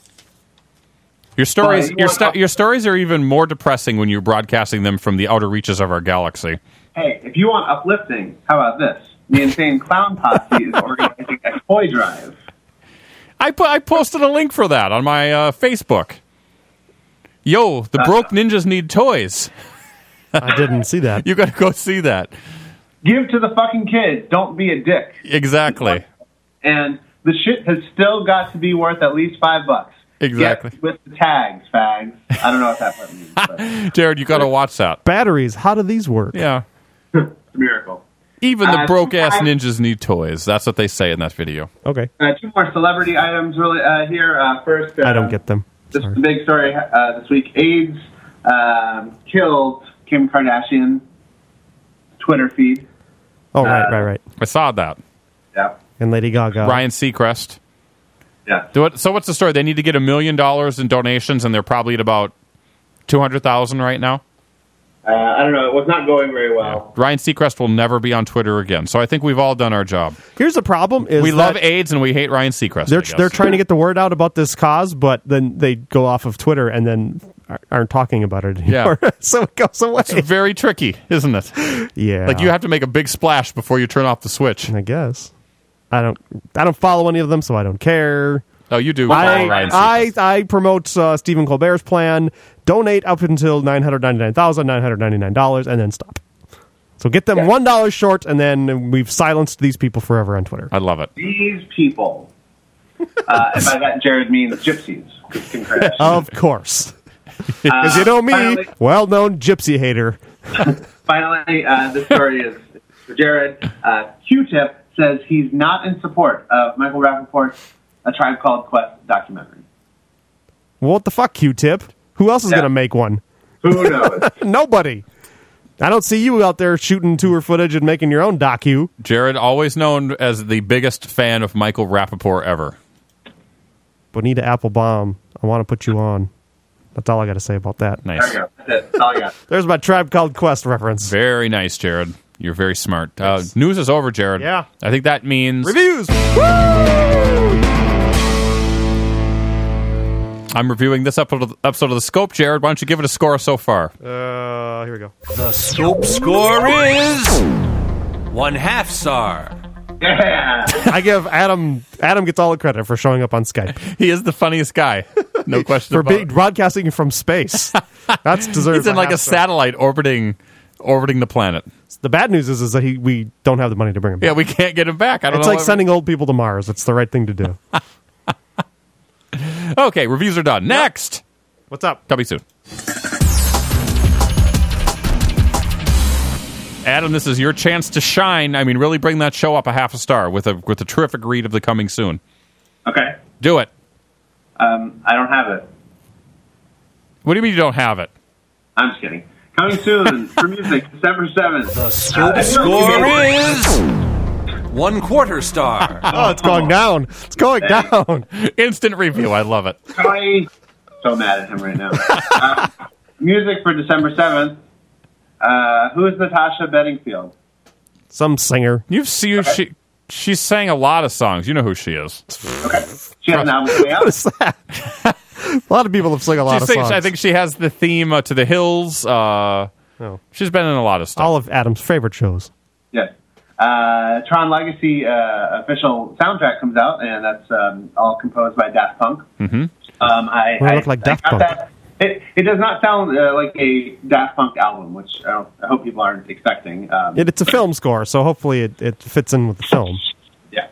Your stories, Well, you your want sto- up- your stories are even more depressing when you're broadcasting them from the outer reaches of our galaxy. Hey, if you want uplifting, how about this? The Insane Clown Posse is organizing a toy drive. I put I posted a link for that on my uh, Facebook. Yo, the Uh, broke ninjas need toys. I didn't see that. You got to go see that. Give to the fucking kids. Don't be a dick. Exactly. And the shit has still got to be worth at least five bucks. Exactly. Get with the tags, fags. I don't know what that part means, but Jared, you got to watch that. Batteries, how do these work? Yeah. it's a miracle. Even the Uh, broke ass I- ninjas need toys. That's what they say in that video. Okay. Uh, two more celebrity items really uh, here. Uh, first, uh, I don't get them. This is Sorry. the big story uh, this week. AIDS um, killed Kim Kardashian Twitter feed. Oh, right, Uh, right, right. I saw that. Yeah. And Lady Gaga. Ryan Seacrest. Yeah. Do it- So what's the story? They need to get a million dollars in donations, and they're probably at about two hundred thousand right now. Uh, I don't know. It was not going very well. Ryan Seacrest will never be on Twitter again. So I think we've all done our job. Here's the problem: is We that love AIDS and we hate Ryan Seacrest. They're I guess. they're trying to get the word out about this cause, but then they go off of Twitter and then aren't talking about it anymore. Yeah. So it goes away. It's very tricky, isn't it? Yeah, Like you have to make a big splash before you turn off the switch. I guess. I don't. I don't follow any of them, so I don't care. Oh, you do. follow I, Ryan I Seacrest. I promote uh, Stephen Colbert's plan. Donate up until nine hundred ninety nine thousand nine hundred ninety nine dollars, and then stop. So get them one dollar short, and then we've silenced these people forever on Twitter. I love it. These people. Uh, and by that, Jared means gypsies. Kim Kardashian. Of course, because you know me, finally- well-known gypsy hater. Finally, uh, this story is for Jared. Uh, Q-Tip says he's not in support of Michael Rappaport's A Tribe Called Quest documentary. What the fuck, Q-Tip? Who else is Yeah. going to make one? Who knows? Nobody. I don't see you out there shooting tour footage and making your own docu. Jared, always known as the biggest fan of Michael Rappaport ever. Bonita Applebaum, I want to put you on. That's all I got to say about that. Nice. There we go. That's it. That's all I got. There's my Tribe Called Quest reference. Very nice, Jared. You're very smart. Uh, news is over, Jared. Yeah. I think that means Reviews. Woo! I'm reviewing this episode of, episode of The Scope. Jared, why don't you give it a score so far? Uh, here we go. The Scope score is one half star. Yeah. I give Adam. Adam gets all the credit for showing up on Skype He is the funniest guy. No question for about being it. broadcasting from space. That's deserves. He's in like a half star. satellite orbiting orbiting the planet. The bad news is, is that he we don't have the money to bring him back. Yeah, we can't get him back. I don't It's know. like what- sending old people to Mars. It's the right thing to do. Okay, reviews are done. Next. What's up? Coming soon. Adam, this is your chance to shine. I mean, really bring that show up a half a star with a with a terrific read of the coming soon. Okay. Do it. Um, I don't have it. What do you mean you don't have it? I'm just kidding. Coming soon for music, December seventh. The Scope score is one quarter star. Oh, it's going down. It's going down. Instant review. I love it. Tony. So mad at him right now. uh, music for December seventh. Uh, who is Natasha Bedingfield? Some singer. You've seen she she sang a lot of songs. You know who she is. Okay. She has an album coming out. What is that? A lot of people have sung a lot She of sings, songs. I think she has the theme uh, to the Hills. Uh, Oh. She's been in a lot of stuff. all of Adam's favorite shows. Yes. Uh, Tron Legacy uh, official soundtrack comes out, and that's um, all composed by Daft Punk. Mm-hmm. Um, I, Well, it I, looked like I Daft got Punk. that. It, it does not sound uh, like a Daft Punk album, which I, don't, I hope people aren't expecting. Um, It, it's a film score, so hopefully it, it fits in with the film. Yeah.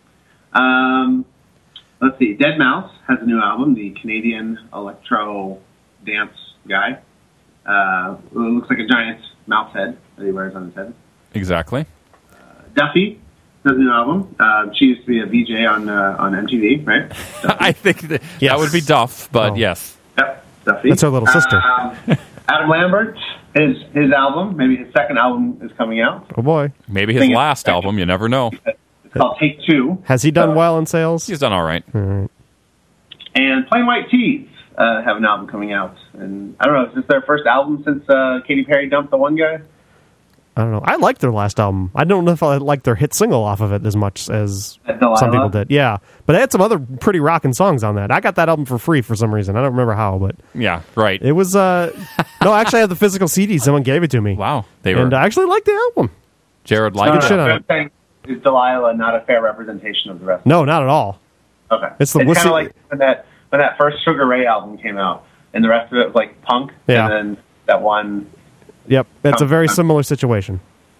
Um, let's see. Dead Mouse has a new album, the Canadian electro dance guy. Uh, it looks like a giant mouse head that he wears on his head. Exactly. Duffy has a new album. Uh, she used to be a V J on uh, on M T V, right? I think that, Yes. that would be Duff, but Oh. yes. Yep, Duffy. That's her little sister. Um, Adam Lambert, his his album, maybe his second album is coming out. Oh boy, Maybe his Thing is- last album. You never know. It's called Take Two. has he done So- well in sales? He's done all right. All right. And Plain White T's uh, have an album coming out. And I don't know, is this their first album since uh, Katy Perry dumped the one guy? I don't know. I liked their last album. I don't know if I liked their hit single off of it as much as Delilah? some people did. Yeah, but they had some other pretty rocking songs on that. I got that album for free for some reason. I don't remember how, but Yeah, right. it was. Uh, no, actually, I have the physical C D. Someone gave it to me. Wow. They were. And I actually liked the album. Jared Good liked shit it. on I'm it. saying, is Delilah not a fair representation of the rest? No, not at all. Okay. It's the kind wussy- of like when that when that first Sugar Ray album came out, and the rest of it was like punk, Yeah. and then that one. Yep, it's a very similar situation.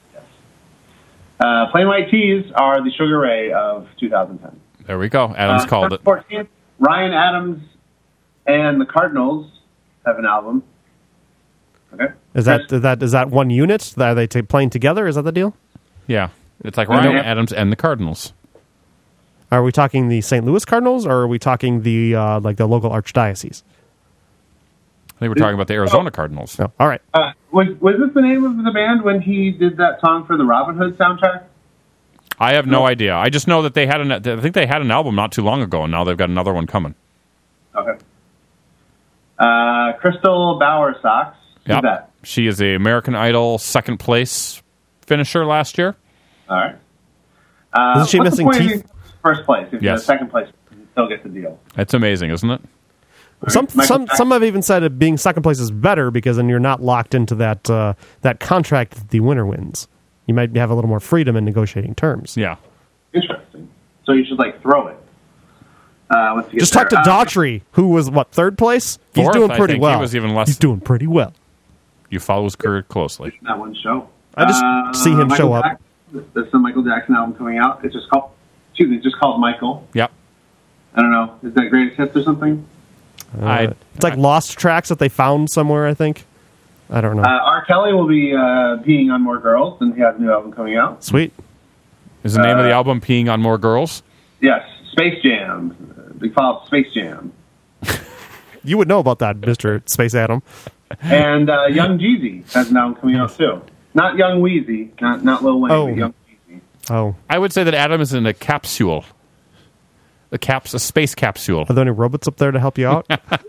Uh, Plain White Tees are the Sugar Ray of two thousand ten. There we go. Adam's Uh, called it. fourteenth, Ryan Adams and the Cardinals have an album. Okay. Is that is that is that one unit? Are they t- playing together? Is that the deal? Yeah. It's like I Ryan know. Adams and the Cardinals. Are we talking the Saint Louis Cardinals, or are we talking the uh, like the local archdiocese? think we're talking about the Arizona Cardinals. No. All right. Uh, was was this the name of the band when he did that song for the Robin Hood soundtrack? I have no idea. I just know that they had an. I think they had an album not too long ago, and now they've got another one coming. Okay. Uh, Crystal Bauer Sox. Who's Yep. that? She is a American Idol second place finisher last year. All right. Uh, Isn't she what's missing the point of teeth? being First place. If you're Yes. the second place, you still get the deal. It's amazing, isn't it? Some Michael some Jackson. some have even said that being second place is better because then you're not locked into that uh, that contract that the winner wins. You might have a little more freedom in negotiating terms. Yeah. Interesting. So you should like throw it. Uh, once you get Just talk to there. Uh, Daughtry, who was what third place. He's Fourth, doing I pretty think. well. He was even less- He's doing pretty well. You follow his career closely. That one show. I just Uh, see him Michael show up. Jackson, there's some Michael Jackson album coming out. It's just called. Excuse me. It's just called Michael. Yep. I don't know. Is that Greatest Hits or something? I, It's like lost tracks that they found somewhere. I think. I don't know. Uh, R. Kelly will be uh, peeing on more girls, and he has a new album coming out. Sweet. is the name of the uh, album Peeing on More Girls? Yes, Space Jam. They call it Space Jam. You would know about that, Mister Space Adam. And uh, Young Jeezy has an album coming out too. Not Young Weezy, not not Lil Wayne, Oh. but Young Jeezy. Oh, I would say that Adam is in a capsule. A caps, a space capsule. are there any robots up there to help you out?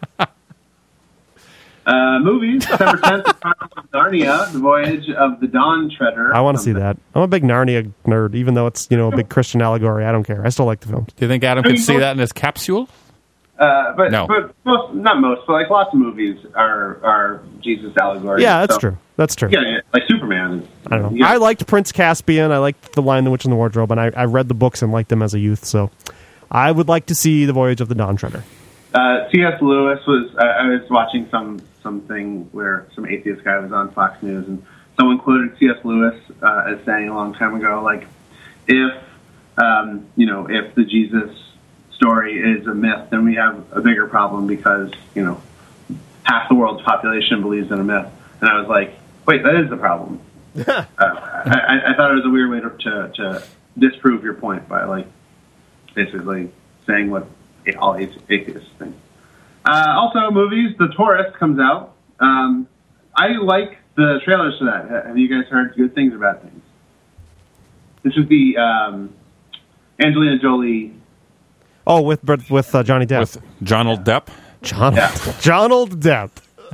Uh, movies, December tenth, Chronicles of Narnia, The Voyage of the Dawn Treader. I want to see that. I'm a big Narnia nerd, even though it's you know a big Christian allegory. I don't care. I still like the films. Do you think Adam could see that in his capsule? Uh, but No. but most, not most, but like lots of movies are are Jesus allegories. Yeah, that's So, true. That's true. Yeah, yeah, like Superman. Is, I don't know. Yeah. I liked Prince Caspian. I liked The Lion, the Witch, and the Wardrobe, and I, I read the books and liked them as a youth. So I would like to see The Voyage of the Dawn Treader. Uh, C S. Lewis was. Uh, I was watching some something where some atheist guy was on Fox News, and someone quoted C S. Lewis uh, as saying a long time ago, like, if um, you know, if the Jesus story is a myth, then we have a bigger problem because you know half the world's population believes in a myth. And I was like, wait, that is the problem. uh, I, I thought it was a weird way to, to to disprove your point by like basically saying what all atheists think. Uh, also, movies. The Tourist comes out. Um, I like the trailers for that. Have you guys heard good things or bad things? This is the um, Angelina Jolie. Oh, with with uh, Johnny Depp. With John Old Depp? John Yeah. John Old Depp.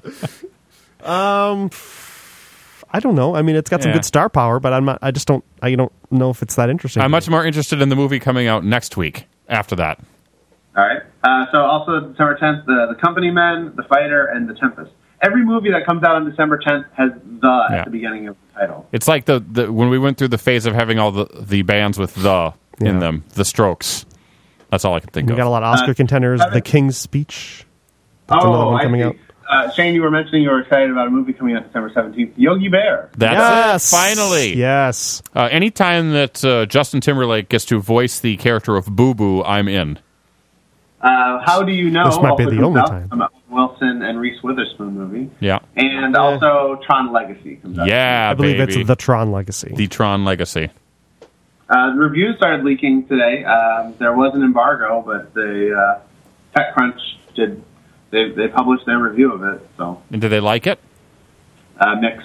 um, I don't know. I mean, it's got some Yeah. good star power, but I'm not. I just don't. I don't know if it's that interesting. I'm much more interested in the movie coming out next week after that. All right. Uh, so also December tenth, the, the Company Men, The Fighter, and The Tempest. Every movie that comes out on December tenth has the Yeah. at the beginning of the title. It's like the, the when we went through the phase of having all the, the bands with the Yeah. in them, the Strokes. That's all I can think We of. got a lot of Oscar Uh, contenders. Seven. The King's Speech. That's another Oh, one I coming see. out. Uh, Shane, you were mentioning you were excited about a movie coming out December seventeenth, Yogi Bear. That's yes, it, finally. Yes. Uh, anytime that uh, Justin Timberlake gets to voice the character of Boo Boo, I'm in. Uh, How Do You Know? This might be also the comes only out, time. um, Wilson and Reese Witherspoon movie. Yeah. And also Tron Legacy comes out. Yeah, I believe baby. it's the Tron Legacy. The Tron Legacy. Uh, the reviews started leaking today. Um, there was an embargo, but the uh, TechCrunch did. They they published their review of it. So And do they like it? uh, mixed.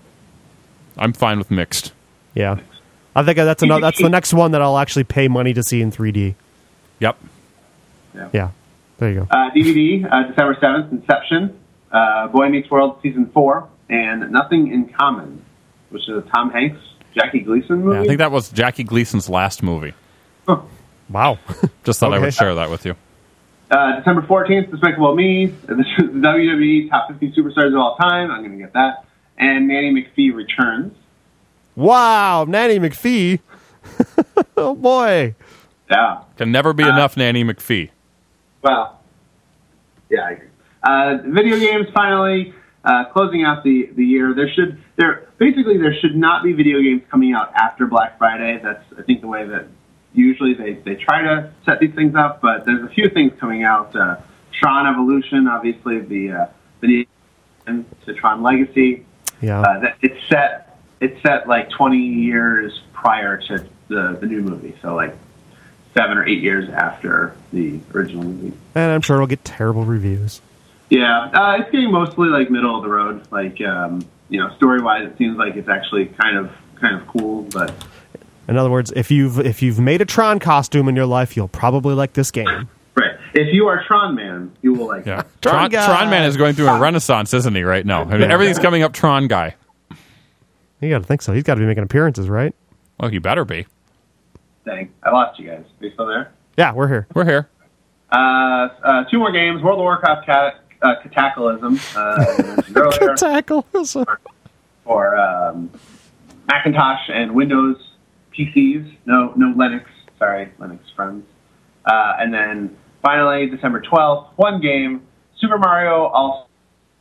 I'm fine with mixed. Yeah. I think that's another. That's the next one that I'll actually pay money to see in three D. Yep. Yeah. There you go. Uh, D V D, uh, December seventh, Inception, uh, Boy Meets World Season four, and Nothing in Common, which is a Tom Hanks, Jackie Gleason movie. Yeah, I think that was Jackie Gleason's last movie. Wow. Just thought I Okay. would share that with you. Uh, December fourteenth, Despicable Me, the W W E Top fifty Superstars of All Time, I'm going to get that, and Nanny McPhee returns. Wow. Nanny McPhee. Oh, boy. Yeah. Can never be enough Nanny McPhee. Well, yeah, I agree. Uh, video games finally uh, closing out the, the year. There should there basically there should not be video games coming out after Black Friday. That's I think the way that usually they, they try to set these things up. But there's a few things coming out. Uh, Tron Evolution, obviously the uh, the to Tron Legacy. Yeah. Uh, that, it's set it's set like twenty years prior to the the new movie. So like seven or eight years after the original movie. And I'm sure it'll get terrible reviews. Yeah, uh, it's getting mostly like middle of the road. Like, um, you know, story wise, it seems like it's actually kind of kind of cool. But in other words, if you've if you've made a Tron costume in your life, you'll probably like this game. Right. If you are Tron Man, you will like Yeah. it. Tron, Tron guy. Tron Man is going through a renaissance, isn't he, right now? I mean, everything's coming up Tron guy. You got to think so. He's got to be making appearances, right? Well, you better be. Dang, I lost you guys. Are you still there? Yeah, we're here. We're here. Uh, uh, two more games. World of Warcraft cat, uh, Cataclysm. Uh, I mentioned earlier. Tackle. For um, Macintosh and Windows P Cs. No, no Linux. Sorry, Linux friends. Uh, and then finally, December twelfth, one game, Super Mario All.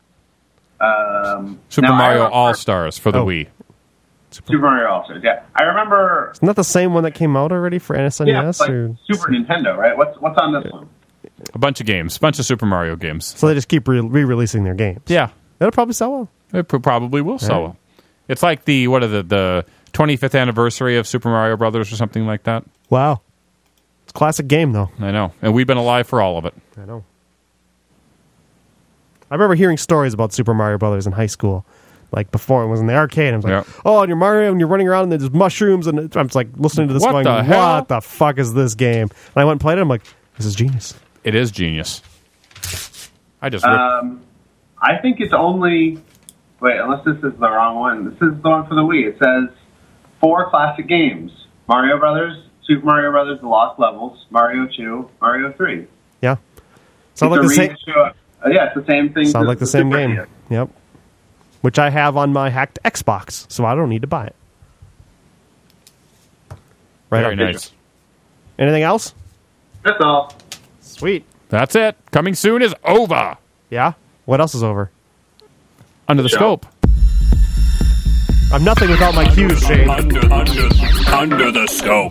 Um, Super now, I Mario remember- All Stars for the Oh. Wii. Super Mario All Stars. Yeah, I remember. Isn't that the same one that came out already for S N E S? Yeah, like or... Super Nintendo, right? What's what's on this one? A bunch of games. A bunch of Super Mario games. So they just keep re- re-releasing their games. Yeah. It'll probably sell well. It pro- probably will sell Right. well. It's like the, what are the, the twenty-fifth anniversary of Super Mario Brothers or something like that. Wow. It's a classic game, though. I know. And we've been alive for all of it. I know. I remember hearing stories about Super Mario Brothers in high school. Like before it was in the arcade. I was like, Yeah. oh, and you're Mario and you're running around and there's mushrooms. And I'm just like listening to this What going, the hell? what the fuck is this game? And I went and played it. I'm like, this is genius. It is genius. I just ripped. Um, I think it's only. Wait, unless this is the wrong one. This is the one for the Wii. It says four classic games: Mario Brothers, Super Mario Brothers: The Lost Levels, Mario two, Mario three. Yeah. Sounds It's like a the same. reissue- uh, yeah, it's the same thing. Sounds as like the same Super game. N E S. Yep. Which I have on my hacked Xbox, so I don't need to buy it. Right. Very on. nice. Anything else? That's all. Sweet. That's it. Coming soon is over. Yeah. What else is over? Under the Show. scope. I'm nothing without my cues, Shane. Under, under, under the scope.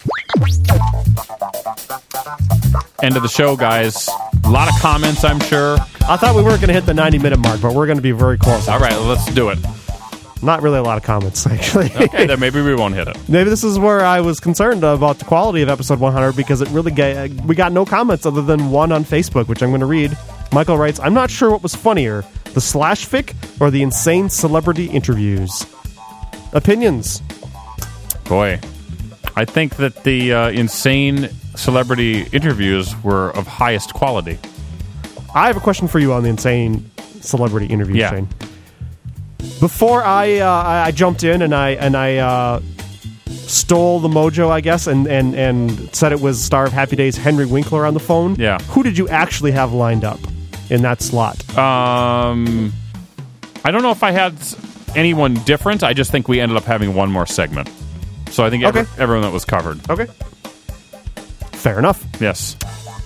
End of the show, guys. A lot of comments, I'm sure. I thought we weren't going to hit the ninety minute mark, but we're going to be very close. All right, let's do it. Not really a lot of comments, actually. Okay, then maybe we won't hit it. Maybe this is where I was concerned about the quality of episode one hundred because it really ga- we got no comments other than one on Facebook, which I'm going to read. Michael writes, I'm not sure what was funnier, the slash fic or the insane celebrity interviews. Opinions. Boy, I think that the uh, insane celebrity interviews were of highest quality. I have a question for you on the insane celebrity interview, Yeah. Shane. Before I uh, I I jumped in and I and I uh, stole the mojo, I guess, and, and, and said it was star of Happy Days Henry Winkler on the phone. Yeah. Who did you actually have lined up in that slot? Um, I don't know if I had anyone different. I just think we ended up having one more segment. So I think every, Okay. everyone that was covered. Okay. Fair enough. Yes.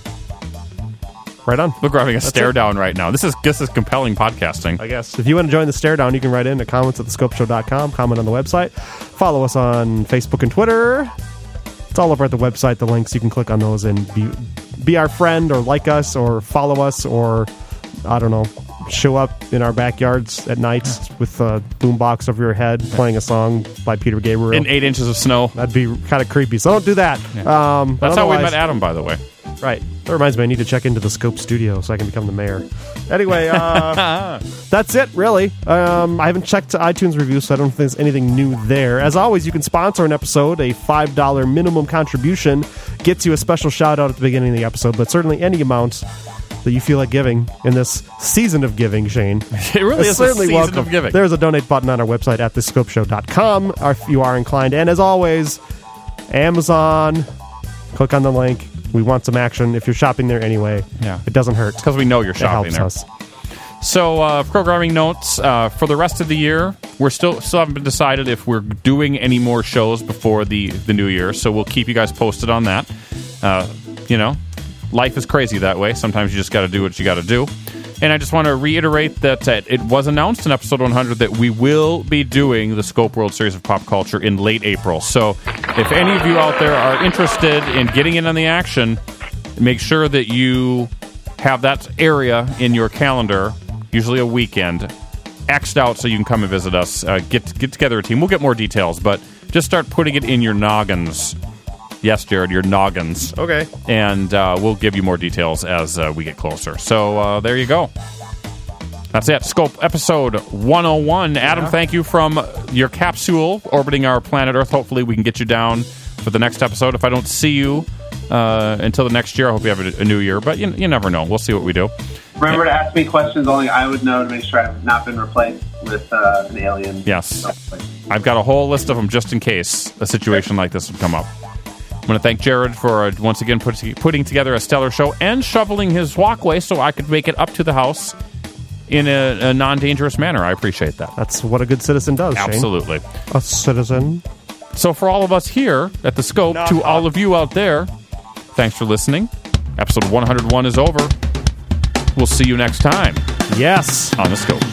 Right on. Look, we're having a stare it. down right now. This is this is compelling podcasting. I guess. If you want to join the stare down, you can write in at comments at the scope show dot com, comment on the website, follow us on Facebook and Twitter. It's all over at the website, the links. You can click on those and be, be our friend or like us or follow us or, I don't know, show up in our backyards at night with a boombox over your head playing a song by Peter Gabriel. In eight inches of snow. That'd be kind of creepy. So don't do that. Um, That's how we otherwise- met Adam, by the way. Right. That reminds me, I need to check into the Scope Studio so I can become the mayor. Anyway, uh, that's it, really. Um, I haven't checked iTunes reviews, so I don't think there's anything new there. As always, you can sponsor an episode. A five dollars minimum contribution gets you a special shout-out at the beginning of the episode, but certainly any amount that you feel like giving in this season of giving, Shane. It really is a certainly season welcome. of giving. There's a donate button on our website at the scope show dot com if you are inclined. And as always, Amazon, click on the link. We want some action. If you're shopping there anyway, Yeah. it doesn't hurt. Because we know you're It shopping helps there. us. So, uh, programming notes uh, for the rest of the year. We're still still haven't been decided if we're doing any more shows before the the new year. So we'll keep you guys posted on that. Uh, you know, life is crazy that way. Sometimes you just got to do what you got to do. And I just want to reiterate that uh, it was announced in episode one hundred that we will be doing the Scope World Series of Pop Culture in late April. So if any of you out there are interested in getting in on the action, make sure that you have that area in your calendar, usually a weekend, X'd out so you can come and visit us. Uh, get get together a team. We'll get more details, but just start putting it in your noggins. Yes, Jared, your noggins. Okay. And uh, we'll give you more details as uh, we get closer. So uh, there you go. That's it. Scope episode one oh one. Adam, Yeah. thank you from your capsule orbiting our planet Earth. Hopefully we can get you down for the next episode. If I don't see you uh, until the next year, I hope you have a, a new year. But you, you never know. We'll see what we do. Remember to ask me questions only I would know to make sure I've not been replaced with uh, an alien. Yes. I've got a whole list of them just in case a situation like this would come up. I'm going to thank Jared for uh, once again put, putting together a stellar show and shoveling his walkway so I could make it up to the house in a, a non-dangerous manner. I appreciate that. That's what a good citizen does, Shane. Absolutely. A citizen. So for all of us here at the Scope, Not to fun. all of you out there, thanks for listening. Episode one oh one is over. We'll see you next time Yes. on the Scope.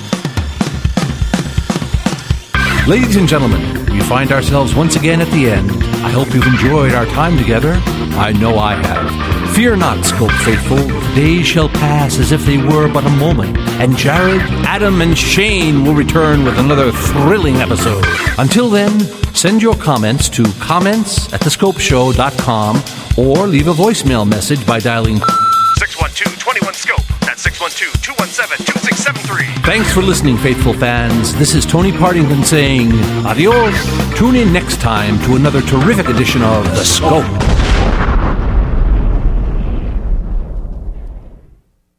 Ladies and gentlemen, we find ourselves once again at the end. I hope you've enjoyed our time together. I know I have. Fear not, Scope faithful. The days shall pass as if they were but a moment, and Jared, Adam, and Shane will return with another thrilling episode. Until then, send your comments to comments at the scope show dot com or leave a voicemail message by dialing six one two, two one, scope. That's six one two, two one seven, two six seven three. Thanks for listening, faithful fans. This is Tony Partington saying adios. Tune in next time to another terrific edition of The Scope.